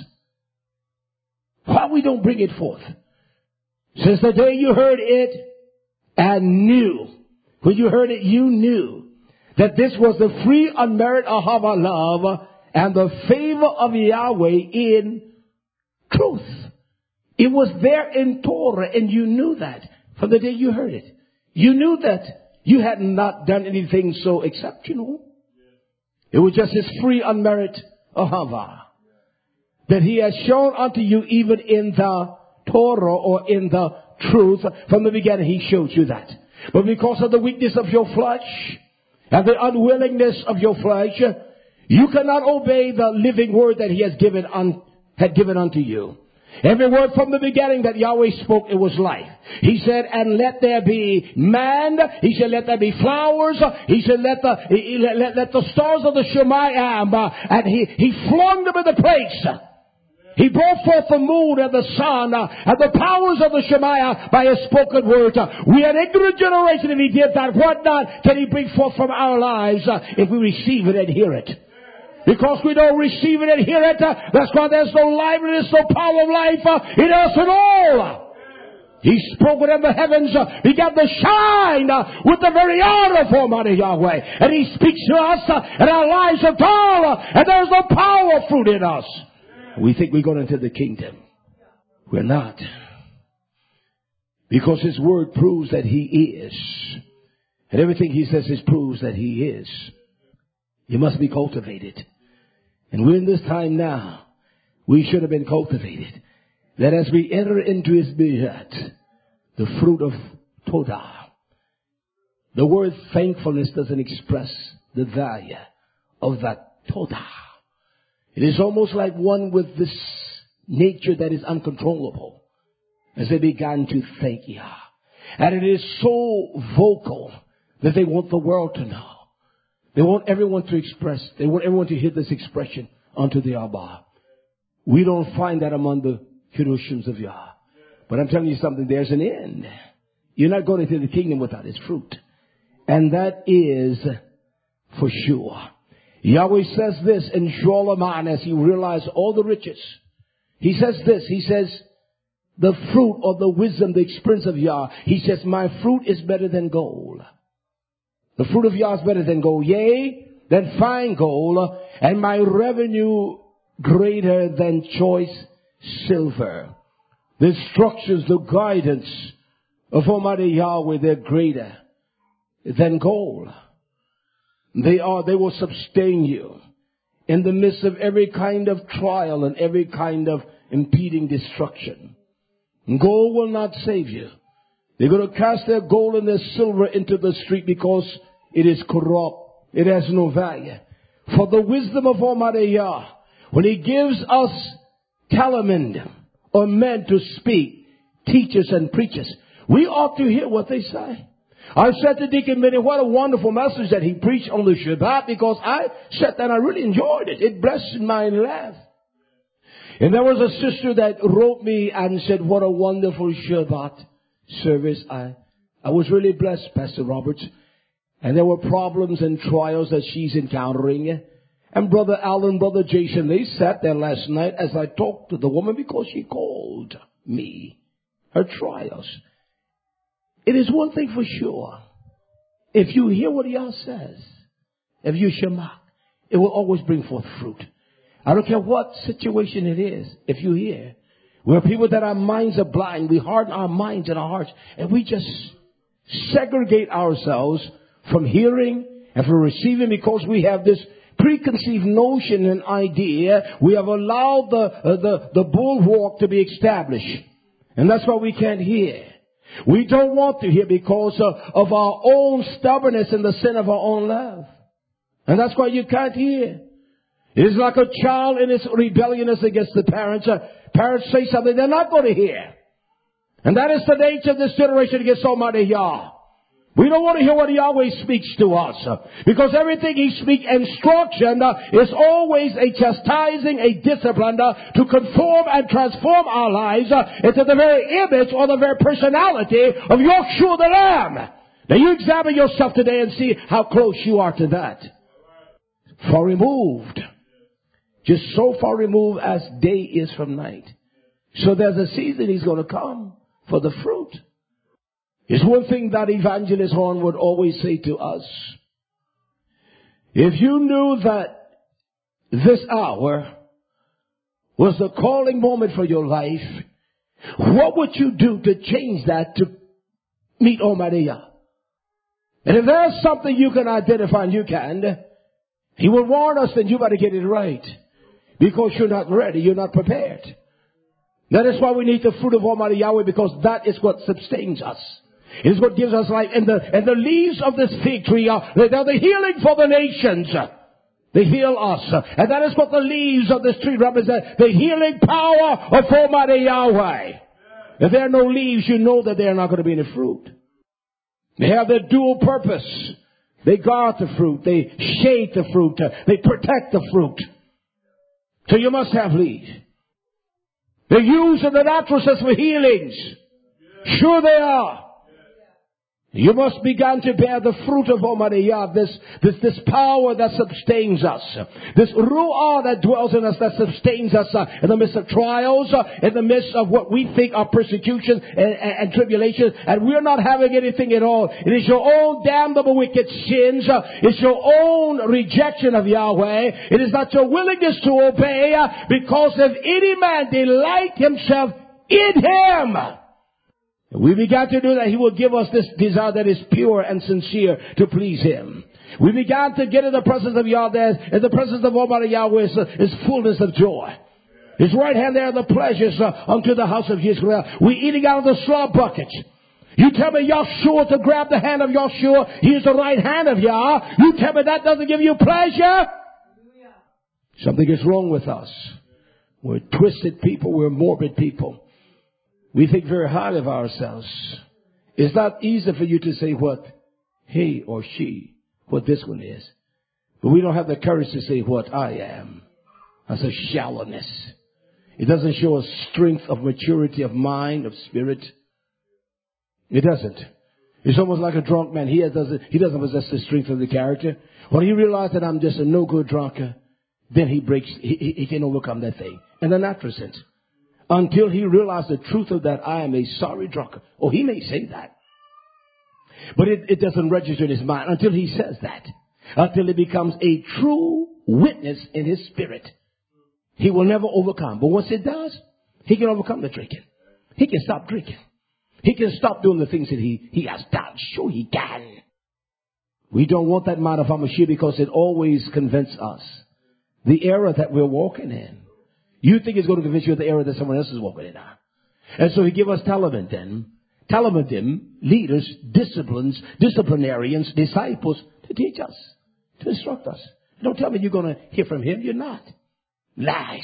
Why we don't bring it forth? Since the day you heard it and knew, when you heard it, you knew that this was the free, unmerited Ahava love and the favor of Yahweh in truth. It was there in Torah, and you knew that from the day you heard it. You knew that you had not done anything so exceptional. It was just his free, unmerited Ahava that he has shown unto you even in the Torah or in the truth. From the beginning he showed you that. But because of the weakness of your flesh and the unwillingness of your flesh, you cannot obey the living word that he has given unto you. Every word from the beginning that Yahweh spoke, it was life. He said, and let there be man. He said, let there be flowers. He said, let the stars of the Shemayim. And he flung them into place. He brought forth the moon and the sun and the powers of the Shemayim by his spoken word. We are an ignorant generation. If he did that, what not can he bring forth from our lives if we receive it and hear it? Because we don't receive it and hear it, that's why there's no life and there's no power of life in us at all. He spoke it in the heavens, began to shine with the very honor of Almighty Yahweh. And he speaks to us, and our lives are dull, and there's no power fruit in us. We think we're going into the kingdom. We're not. Because his word proves that he is. And everything he says proves that he is. It must be cultivated. And we're in this time now. We should have been cultivated. That as we enter into his Biyat, the fruit of Todah. The word thankfulness doesn't express the value of that Todah. It is almost like one with this nature that is uncontrollable. As they began to thank Yah. And it is so vocal that they want the world to know. They want everyone to express. They want everyone to hear this expression unto the Abba. We don't find that among the Kiddushim of Yah. But I'm telling you something, there's an end. You're not going into the kingdom without its fruit. And that is for sure. Yahweh says this in Sholaman as he realized all the riches. He says this, he says, the fruit or the wisdom, the experience of Yah. He says, my fruit is better than gold. The fruit of Yah is better than gold, yea, than fine gold, and my revenue greater than choice silver. The instructions, the guidance of Almighty Yahweh, they're greater than gold. They will sustain you in the midst of every kind of trial and every kind of impeding destruction. Gold will not save you. They're going to cast their gold and their silver into the street because it is corrupt. It has no value. For the wisdom of Almighty Yah, when he gives us Talmud or men to speak, teachers and preachers, we ought to hear what they say. I said to Deacon Benny, what a wonderful message that he preached on the Shabbat, because I sat there and I really enjoyed it. It blessed my life. And there was a sister that wrote me and said, what a wonderful Shabbat service. I was really blessed, Pastor Roberts. And there were problems and trials that she's encountering. And Brother Alan, Brother Jason, they sat there last night as I talked to the woman because she called me her trials. It is one thing for sure. If you hear what Yah says, if you shema, it will always bring forth fruit. I don't care what situation it is. If you hear, we're people that our minds are blind. We harden our minds and our hearts, and we just segregate ourselves from hearing and from receiving because we have this preconceived notion and idea. We have allowed the bulwark to be established, and that's why we can't hear. We don't want to hear because of our own stubbornness and the sin of our own love. And that's why you can't hear. It is like a child in its rebelliousness against the parents. Parents say something they're not going to hear. And that is the nature of this generation against Almighty Yah. We don't want to hear what Yahweh speaks to us. Because everything He speaks, instruction, is always a chastising, a discipline to conform and transform our lives into the very image or the very personality of Yeshua the Lamb. Now you examine yourself today and see how close you are to that. far removed. Just so far removed as day is from night. So there's a season he's going to come for the fruit. It's one thing that Evangelist Horn would always say to us. If you knew that this hour was the calling moment for your life, what would you do to change that to meet Almighty Yah? And if there's something you can identify, and you can, he will warn us that you got to get it right. Because you're not ready, you're not prepared. That is why we need the fruit of Almighty Yahweh, because that is what sustains us. It is what gives us life. And the leaves of this fig tree are the healing for the nations. They heal us. And that is what the leaves of this tree represent. The healing power of Almighty Yahweh. If there are no leaves, you know that there are not going to be any fruit. They have their dual purpose. They guard the fruit. They shade the fruit. They protect the fruit. So you must have leaves. They're used in the natural sense for healings. Sure they are. You must begin to bear the fruit of Almighty Yah, this power that sustains us. This ruah that dwells in us, that sustains us in the midst of trials, in the midst of what we think are persecution and tribulation. And we're not having anything at all. It is your own damnable wicked sins. It's your own rejection of Yahweh. It is not your willingness to obey, because if any man delight himself in him, we began to do that, he will give us this desire that is pure and sincere to please him. We began to get in the presence of Yahweh. In the presence of Almighty Yahweh is fullness of joy. His right hand there are the pleasures unto the house of Israel. We eating out of the straw bucket. You tell me Yahshua to grab the hand of Yahshua. He is the right hand of Yah. You tell me that doesn't give you pleasure? Something is wrong with us. We're twisted people. We're morbid people. We think very highly of ourselves. It's not easy for you to say what he or she, what this one is. But we don't have the courage to say what I am. That's a shallowness. It doesn't show a strength of maturity of mind, of spirit. It doesn't. It's almost like a drunk man. He doesn't possess the strength of the character. When he realizes that I'm just a no-good drunkard, then he can overcome that thing. In the natural sense. Until he realizes the truth of that, I am a sorry drunkard. Oh, he may say that. But it doesn't register in his mind until he says that. Until it becomes a true witness in his spirit. He will never overcome. But once it does, he can overcome the drinking. He can stop drinking. He can stop doing the things that he has done. Sure he can. We don't want that mind of Hamashiach because it always convinces us the error that we're walking in. You think it's going to convince you of the error that someone else is walking in now. And so he give us talamidim, leaders, disciplinarians, disciples to teach us, to instruct us. Don't tell me you're going to hear from him. You're not. Lies.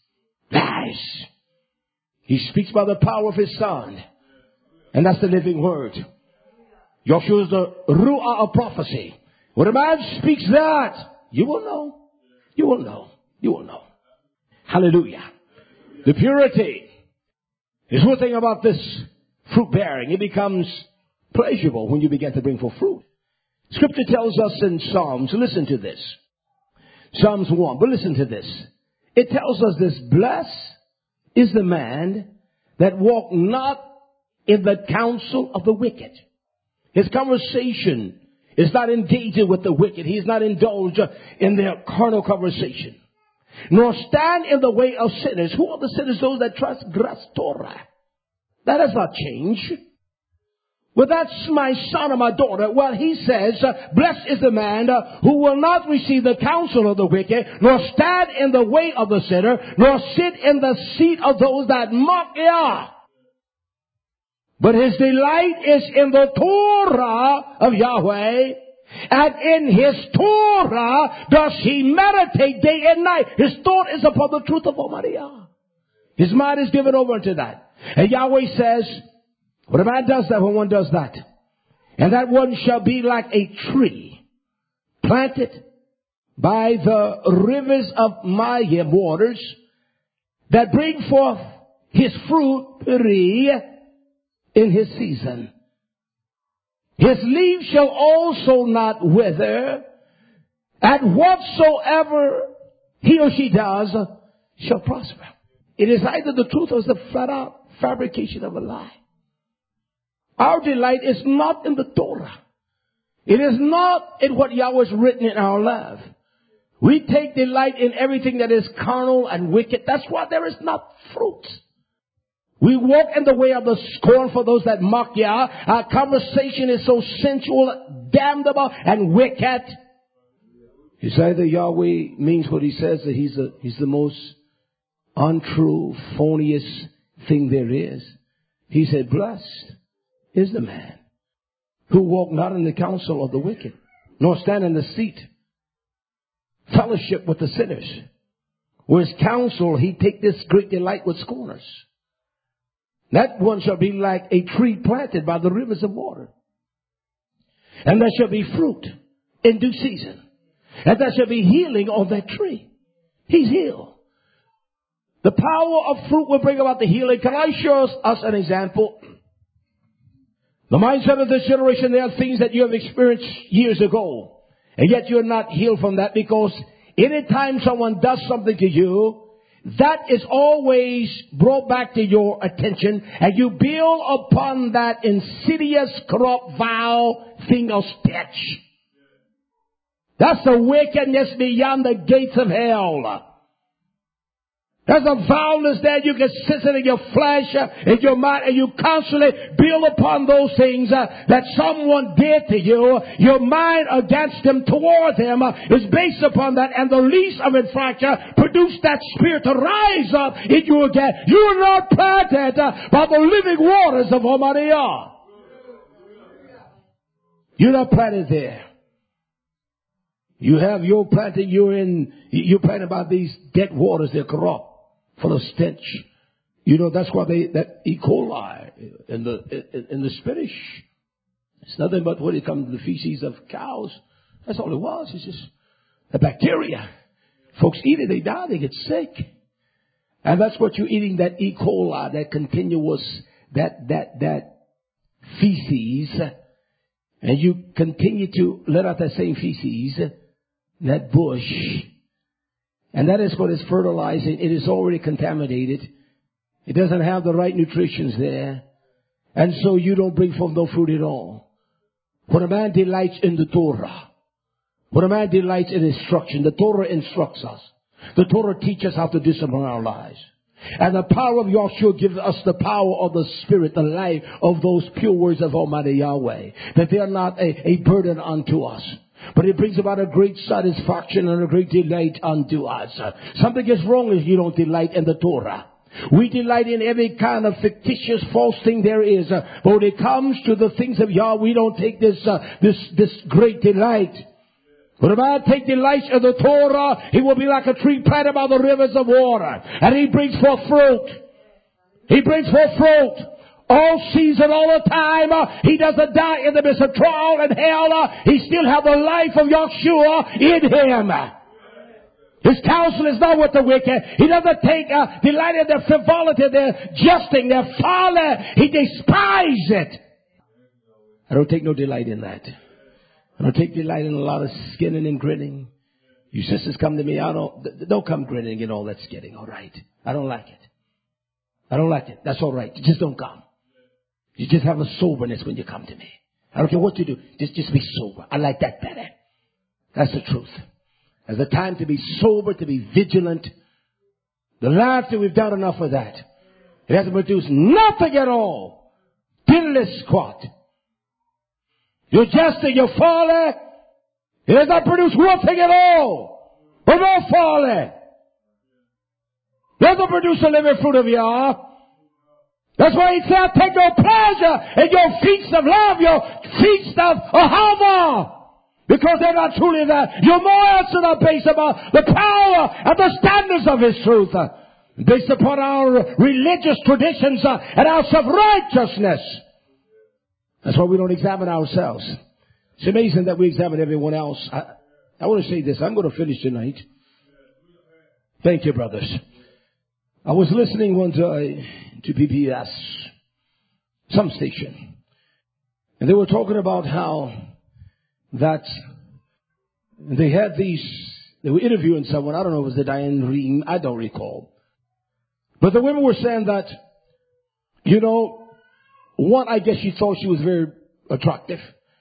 He speaks by the power of his Son. And that's the living word. Yahshua is the ruah of prophecy. When a man speaks that, you will know. You will know. You will know. Hallelujah. The purity is one thing about this fruit bearing. It becomes pleasurable when you begin to bring forth fruit. Scripture tells us in Psalms, listen to this. Psalms 1, but listen to this. It tells us this: blessed is the man that walk not in the counsel of the wicked. His conversation is not engaging with the wicked. He is not indulged in their carnal conversation. Nor stand in the way of sinners. Who are the sinners? Those that transgress Torah. That has not changed. Well, that's my son or my daughter. Well, he says, blessed is the man who will not receive the counsel of the wicked, nor stand in the way of the sinner, nor sit in the seat of those that mock Yah. But his delight is in the Torah of Yahweh. And in his Torah does he meditate day and night. His thought is upon the truth of Almighty Yah. His mind is given over to that. And Yahweh says, when a man does that, when one does that, and that one shall be like a tree planted by the rivers of Mayim waters that bring forth his fruit, peri, in his season. His leaves shall also not wither, And whatsoever he or she does shall prosper. It is either the truth or it's the flat out fabrication of a lie. Our delight is not in the Torah. It is not in what Yahweh has written in our life. We take delight in everything that is carnal and wicked. That's why there is not fruit. We walk in the way of the scorn for those that mock Yah. Our conversation is so sensual, damnable, and wicked. It's either Yahweh means what he says, that he's the most untrue, phoniest thing there is. He said, blessed is the man who walk not in the counsel of the wicked, nor stand in the seat, fellowship with the sinners. Where his counsel, he take this great delight with scorners. That one shall be like a tree planted by the rivers of water. And there shall be fruit in due season. And there shall be healing on that tree. He's healed. The power of fruit will bring about the healing. Can I show us an example? The mindset of this generation, there are things that you have experienced years ago. And yet you're not healed from that, because anytime someone does something to you, that is always brought back to your attention, and you build upon that insidious, corrupt, vile thing of stench. That's the wickedness beyond the gates of hell. There's a vileness there. You can sense it in your flesh, in your mind, and you constantly build upon those things that someone did to you. Your mind against them, toward them, is based upon that, and the least of infraction produce that spirit to rise up in you again. You are not planted by the living waters of Almighty Yah. You're not planted there. You have your planting. You're planted by these dead waters. They're corrupt, full of stench. You know, that's why that E. coli in the Spanish, it's nothing but when it comes to the feces of cows. That's all it was. It's just a bacteria. Folks eat it, they die, they get sick. And that's what you're eating, that E. coli, that continuous, that feces. And you continue to let out that same feces, that bush. And that is what is fertilizing. It is already contaminated. It doesn't have the right nutritions there. And so you don't bring forth no fruit at all. When a man delights in the Torah, when a man delights in instruction, the Torah instructs us. The Torah teaches us how to discipline our lives. And the power of Yahshua gives us the power of the Spirit, the life of those pure words of Almighty Yahweh. That they are not a burden unto us, but it brings about a great satisfaction and a great delight unto us. Something is wrong if you don't delight in the Torah. We delight in every kind of fictitious false thing there is. But when it comes to the things of Yah, we don't take this great delight. When a man take delight in the Torah, he will be like a tree planted by the rivers of water. And he brings forth fruit. He brings forth fruit. All season, all the time. He doesn't die in the midst of trial and hell. He still has the life of Yahshua in him. His counsel is not with the wicked. He doesn't take delight in their frivolity, their jesting, their folly. He despises it. I don't take no delight in that. I don't take delight in a lot of skinning and grinning. You sisters come to me, don't come grinning and all that skinning, all right? I don't like it. I don't like it. That's all right. Just don't come. You just have a soberness when you come to me. I don't care what you do. Just be sober. I like that better. That's the truth. There's a time to be sober, to be vigilant. The laughter, we've done enough of that. It hasn't produced nothing at all. Diddly squat. You're jesting, you're folly. It has not produced one thing at all. But no folly. It doesn't produce a living fruit of Yah. That's why he said, take no pleasure in your feasts of love, your feasts of Ahava. Because they're not truly that. Your morals are not based upon the power and the standards of His truth. Based upon our religious traditions and our self-righteousness. That's why we don't examine ourselves. It's amazing that we examine everyone else. I want to say this. I'm going to finish tonight. Thank you, brothers. I was listening one day to PBS, some station. And they were talking about how that They had they were interviewing someone. I don't know if it was the Diane Rehm. I don't recall. But the women were saying that, one, I guess she thought she was very attractive.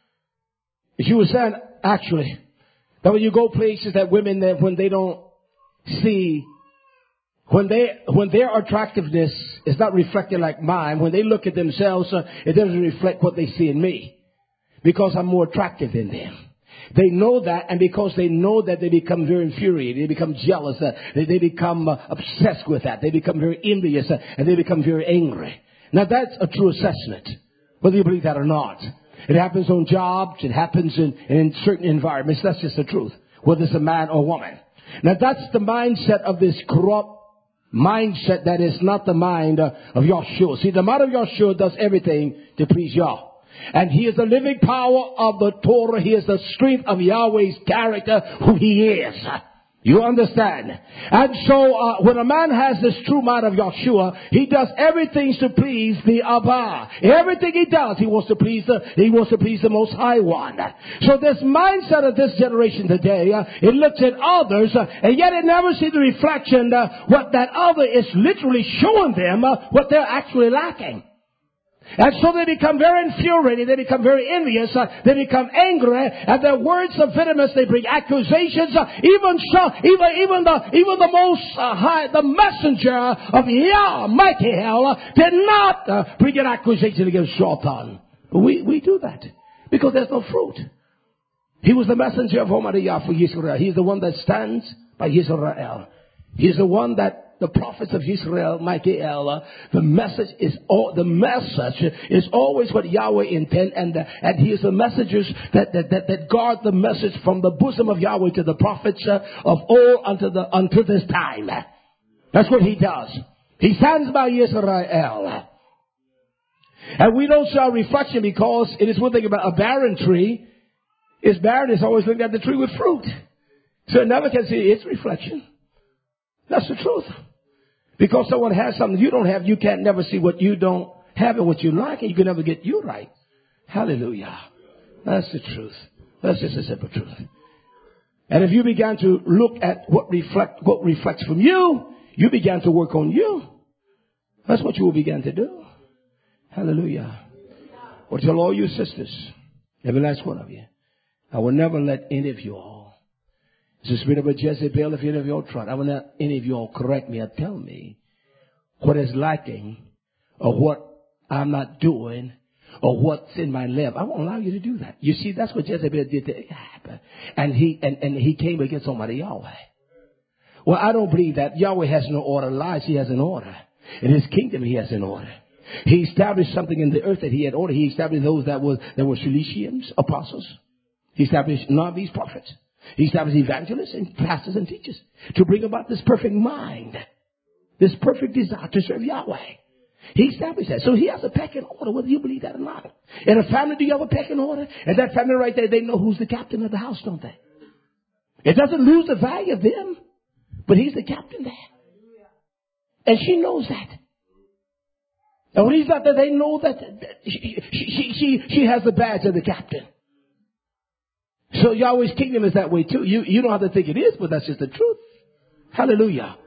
She was saying, actually, that when you go places that women, that when they don't see, when their attractiveness is not reflected like mine, when they look at themselves, it doesn't reflect what they see in me. Because I'm more attractive than them. They know that, and because they know that, they become very infuriated. They become jealous. They become obsessed with that. They become very envious, and they become very angry. Now, that's a true assessment, whether you believe that or not. It happens on jobs. It happens in certain environments. That's just the truth, whether it's a man or woman. Now, that's the mindset of this corrupt mindset that is not the mind of Yahshua. See, the mind of Yahshua does everything to please Yah. And he is the living power of the Torah. He is the strength of Yahweh's character, who he is. You understand? And so when a man has this true mind of Yahshua, he does everything to please the Abba. Everything he does, he wants to please the Most High One. So this mindset of this generation today, it looks at others, and yet it never sees the reflection what that other is literally showing them what they're actually lacking. And so they become very infuriated, they become very envious, they become angry, and their words of bitterness, they bring accusations, even the most high, the messenger of Yah, Michael, did not bring an accusation against Shaitan. But we do that, because there's no fruit. He was the messenger of Almighty Yah for Israel. He's the one that stands by Israel. He's the one that the prophets of Israel, Michael, the message is always what Yahweh intends, and he is the messengers that guard the message from the bosom of Yahweh to the prophets of old unto this time. That's what he does. He stands by Israel. And we don't show reflection, because it is one thing about a barren tree. It's barren, it's always looking at the tree with fruit. So it never can see its reflection. That's the truth. Because someone has something you don't have, you can't never see what you don't have and what you like, and you can never get you right. Hallelujah. That's the truth. That's just a simple truth. And if you began to look at what reflects from you, you began to work on you. That's what you will begin to do. Hallelujah. Or tell all you sisters, every last one of you, I will never let any of you all, it's the spirit of a Jezebel, if any of you all try, I will not any of you all correct me or tell me what is lacking, or what I'm not doing, or what's in my lap. I won't allow you to do that. You see, that's what Jezebel did to Ahab. And he came against Almighty Yahweh. Well, I don't believe that. Yahweh has no order. Lies, he has an order. In his kingdom, he has an order. He established something in the earth that he had ordered. He established those that were Shalicians, apostles. He established Navis, prophets. He established evangelists and pastors and teachers to bring about this perfect mind, this perfect desire to serve Yahweh. He established that. So he has a pecking order, whether you believe that or not. In a family, do you have a pecking order? And that family right there, they know who's the captain of the house, don't they? It doesn't lose the value of them, but he's the captain there. And she knows that. And when he's not there, they know that she has the badge of the captain. So Yahweh's kingdom is that way too. You don't have to think it is, but that's just the truth. Hallelujah.